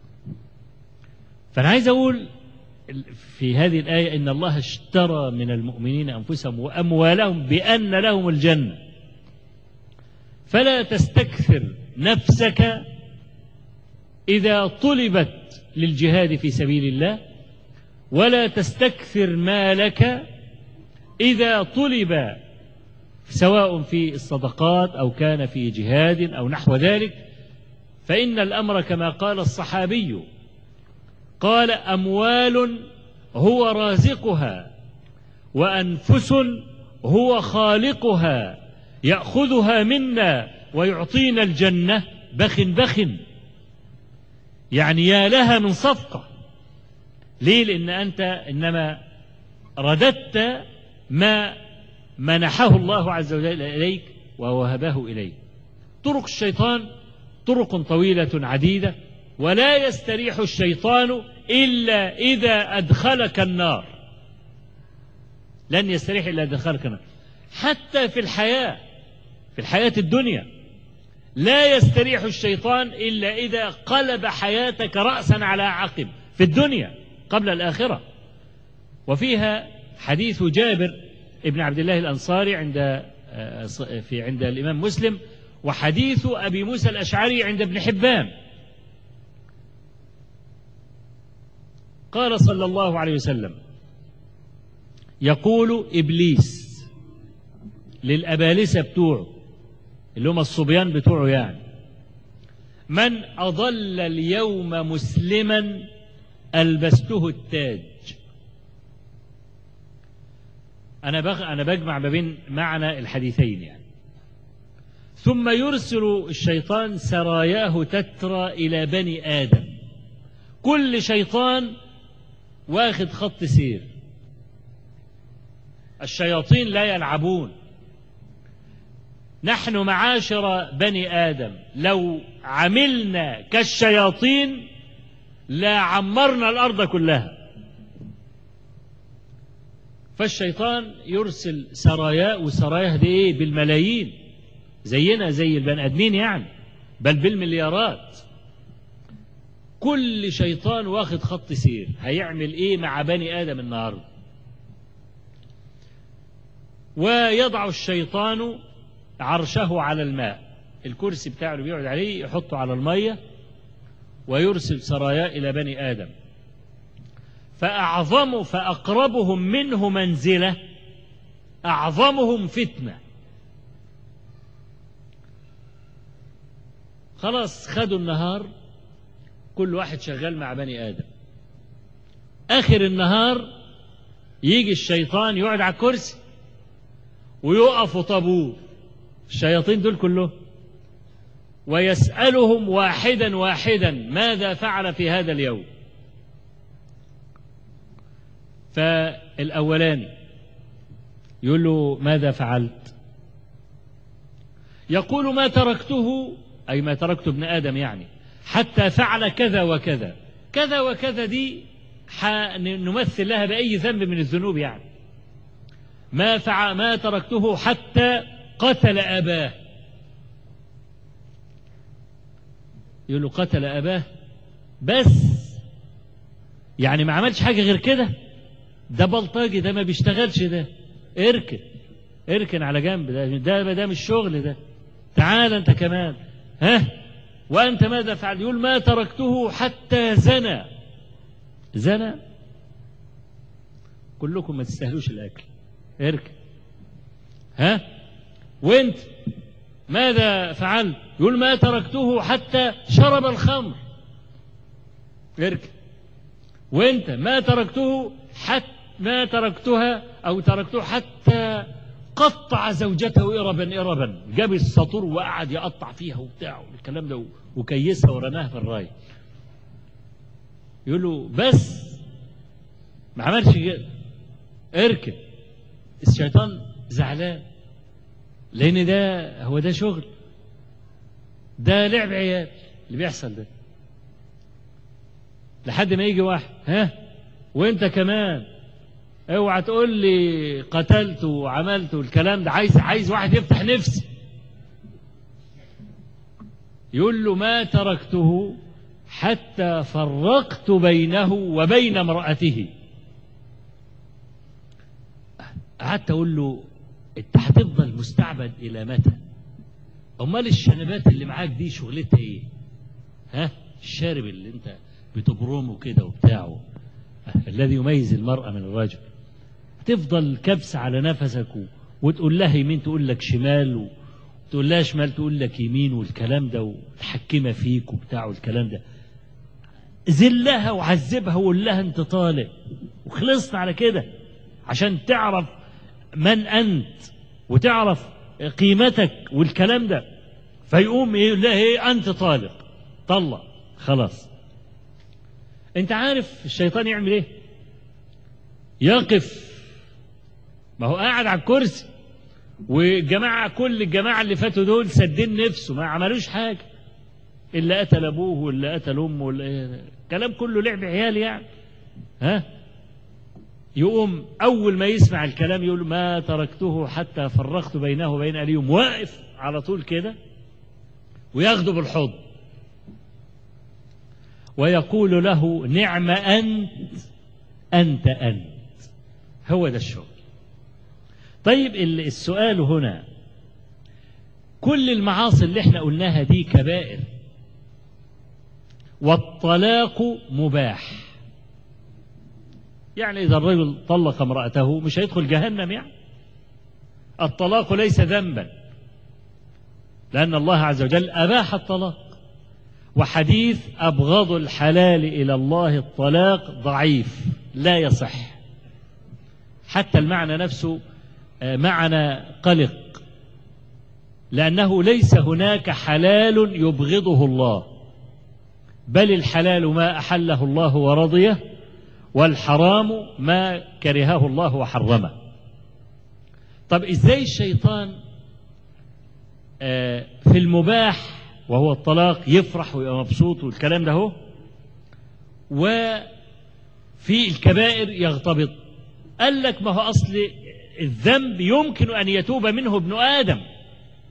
فأنا عايز أقول في هذه الآية إن الله اشترى من المؤمنين أنفسهم وأموالهم بأن لهم الجنة، فلا تستكثر نفسك إذا طلبت للجهاد في سبيل الله، ولا تستكثر مالك إذا طلب سواء في الصدقات أو كان في جهاد أو نحو ذلك. فإن الأمر كما قال الصحابي، قال أموال هو رازقها وأنفس هو خالقها، يأخذها منا ويعطينا الجنة بخ بخ، يعني يا لها من صفقة. ليه؟ لأن أنت إنما رددت ما منحه الله عز وجل إليك ووهبه إليك. طرق الشيطان طرق طويلة عديدة، ولا يستريح الشيطان إلا إذا أدخلك النار، لن يستريح إلا إذا أدخلك النار. حتى في الحياة في الحياة الدنيا لا يستريح الشيطان إلا إذا قلب حياتك رأسا على عقب في الدنيا قبل الآخرة. وفيها حديث جابر ابن عبد الله الأنصاري عند في عند الإمام مسلم، وحديث أبي موسى الأشعري عند ابن حبان. قال صلى الله عليه وسلم يقول إبليس للأبالسة بتوعه اللي هم الصبيان بتوعه، يعني من أضل اليوم مسلما ألبسته التاج. أنا بغ... أنا بجمع ما بين معنى الحديثين يعني. ثم يرسل الشيطان سراياه تترى إلى بني آدم، كل شيطان واخد خط سير. الشياطين لا يلعبون. نحن معاشر بني آدم لو عملنا كالشياطين لا عمرنا الأرض كلها. فالشيطان يرسل سراياه، وسراياه دي ايه؟ بالملايين، زينا زي البني آدمين يعني، بل بالمليارات. كل شيطان واخد خط سير هيعمل ايه مع بني آدم النهارده. ويضع الشيطان عرشه على الماء، الكرسي بتاعه اللي بيقعد عليه يحطه على المية ويرسل سرايا إلى بني آدم، فأعظم فأقربهم منه منزلة أعظمهم فتنة. خلاص خدوا النهار كل واحد شغال مع بني آدم، آخر النهار يجي الشيطان يقعد على الكرسي ويقفوا طابور الشياطين دول كلهم ويسألهم واحدا واحدا ماذا فعل في هذا اليوم. فالأولاني يقول له ماذا فعلت؟ يقول ما تركته، أي ما تركت ابن آدم يعني، حتى فعل كذا وكذا. كذا وكذا دي نمثل لها بأي ذنب من الذنوب يعني. ما فعل ما تركته حتى قتل أباه. يقول له قتل أباه بس، يعني ما عملش حاجة غير كده؟ ده بلطجي، ده ما بيشتغلش، ده اركن اركن على جنب، ده ده ده مش شغل، ده تعال انت كمان. ها وانت ماذا فعل؟ يقول ما تركته حتى زنى. زنى؟ كلكم ما تستاهلوش الاكل، اركن. ها وانت ماذا فعلت؟ يقول ما تركته حتى شرب الخمر، اركن. وانت ما تركته حتى ما تركتها أو تركته حتى قطع زوجته إربا إربا، جاب السطور وقعد يقطع فيها وبتاع الكلام ده وكيسها ورماها في الراي. يقول له بس ما عملش كده، اركن. الشيطان زعلان لأن ده هو ده شغل، ده لعب عيال اللي بيحصل ده. لحد ما يجي واحد ها وانت كمان اوعى تقول لي قتلت وعملت والكلام ده، عايز عايز واحد يفتح نفسي. يقول له ما تركته حتى فرقت بينه وبين امرأته. قعدت اقول له انت هتفضل مستعبد الى متى؟ امال الشنبات اللي معاك دي شغلتها ايه؟ ها الشارب اللي انت بتبرمه كده وبتاعه الذي يميز المرأة من الرجل، تفضل كبس على نفسك وتقول لها يمين تقول لك شمال وتقول لها شمال تقول لك يمين والكلام ده، وتحكمها فيك وبتاع والكلام ده. ذلها وعذبها وقول لها انت طالق وخلصنا على كده، عشان تعرف من انت وتعرف قيمتك والكلام ده. فيقوم يقول لها ايه؟ انت طالق، طلق خلاص. انت عارف الشيطان يعمل ايه؟ يقف، ما هو قاعد على الكرسي والجماعة كل الجماعة اللي فاتوا دول سدين نفسه ما عملوش حاجة إلا قتل أبوه ولا قتل أمه ولا كلام كله لعب عيال يعني. ها يقوم أول ما يسمع الكلام يقول ما تركته حتى فرقت بينه وبين أليهم، واقف على طول كده وياخده بالحضن ويقول له نعم أنت أنت أنت. هو ده الشغل. طيب السؤال هنا، كل المعاصي اللي احنا قلناها دي كبائر والطلاق مباح، يعني إذا الرجل طلق امرأته مش هيدخل جهنم يعني. الطلاق ليس ذنبا لأن الله عز وجل أباح الطلاق، وحديث أبغض الحلال إلى الله الطلاق ضعيف لا يصح، حتى المعنى نفسه معنى قلق، لأنه ليس هناك حلال يبغضه الله، بل الحلال ما أحله الله ورضيه، والحرام ما كرهه الله وحرمه. طب إزاي الشيطان في المباح وهو الطلاق يفرح ويبقى مبسوط والكلام ده هو، وفي الكبائر يغتبط؟ قال لك ما هو أصل الذنب يمكن أن يتوب منه ابن آدم،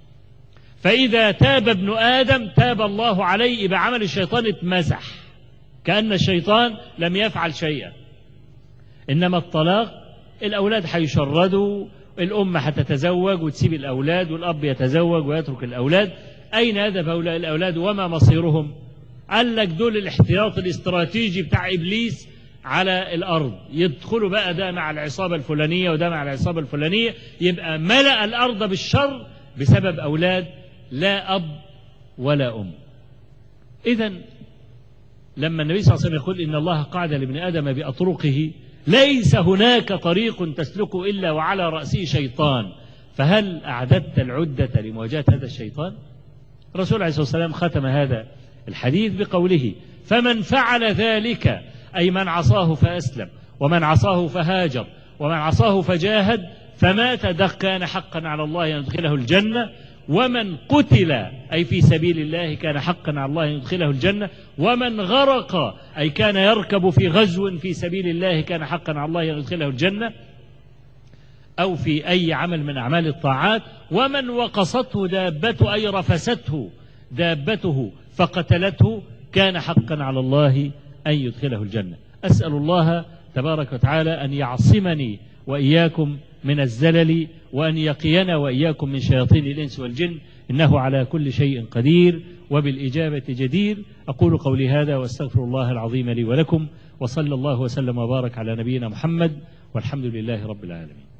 فإذا تاب ابن آدم تاب الله عليه، بعمل الشيطان اتمسح كأن الشيطان لم يفعل شيئا. إنما الطلاق الأولاد هيشردوا، الأم هتتزوج وتسيب الأولاد، والأب يتزوج ويترك الأولاد. أين يذهب هؤلاء الأولاد وما مصيرهم؟ قال لك دول الاحتياط الاستراتيجي بتاع إبليس على الأرض، يدخلوا بقى ده مع العصابة الفلانية وده مع العصابة الفلانية، يبقى ملأ الأرض بالشر بسبب أولاد لا أب ولا أم. إذن لما النبي صلى الله عليه وسلم يقول إن الله قعد لابن آدم بأطرقه، ليس هناك طريق تسلكه إلا وعلى رأسه شيطان، فهل أعددت العدة لمواجهة هذا الشيطان؟ الرسول عليه الصلاة والسلام ختم هذا الحديث بقوله: فمن فعل ذلك، أي من عصاه فأسلم، ومن عصاه فهاجر، ومن عصاه فجاهد فمات، ده كان حقا على الله أن يدخله الجنة. ومن قتل أي في سبيل الله كان حقا على الله أن يدخله الجنة. ومن غرق أي كان يركب في غزو في سبيل الله كان حقا على الله أن يدخله الجنة، أو في أي عمل من أعمال الطاعات. ومن وقصته دابته أي رفسته دابته فقتلته كان حقا على الله أن يدخله الجنة. أسأل الله تبارك وتعالى أن يعصمني وإياكم من الزلل، وأن يقينا وإياكم من شياطين الإنس والجن، إنه على كل شيء قدير وبالإجابة جدير. أقول قولي هذا وأستغفر الله العظيم لي ولكم، وصلى الله وسلم وبارك على نبينا محمد، والحمد لله رب العالمين.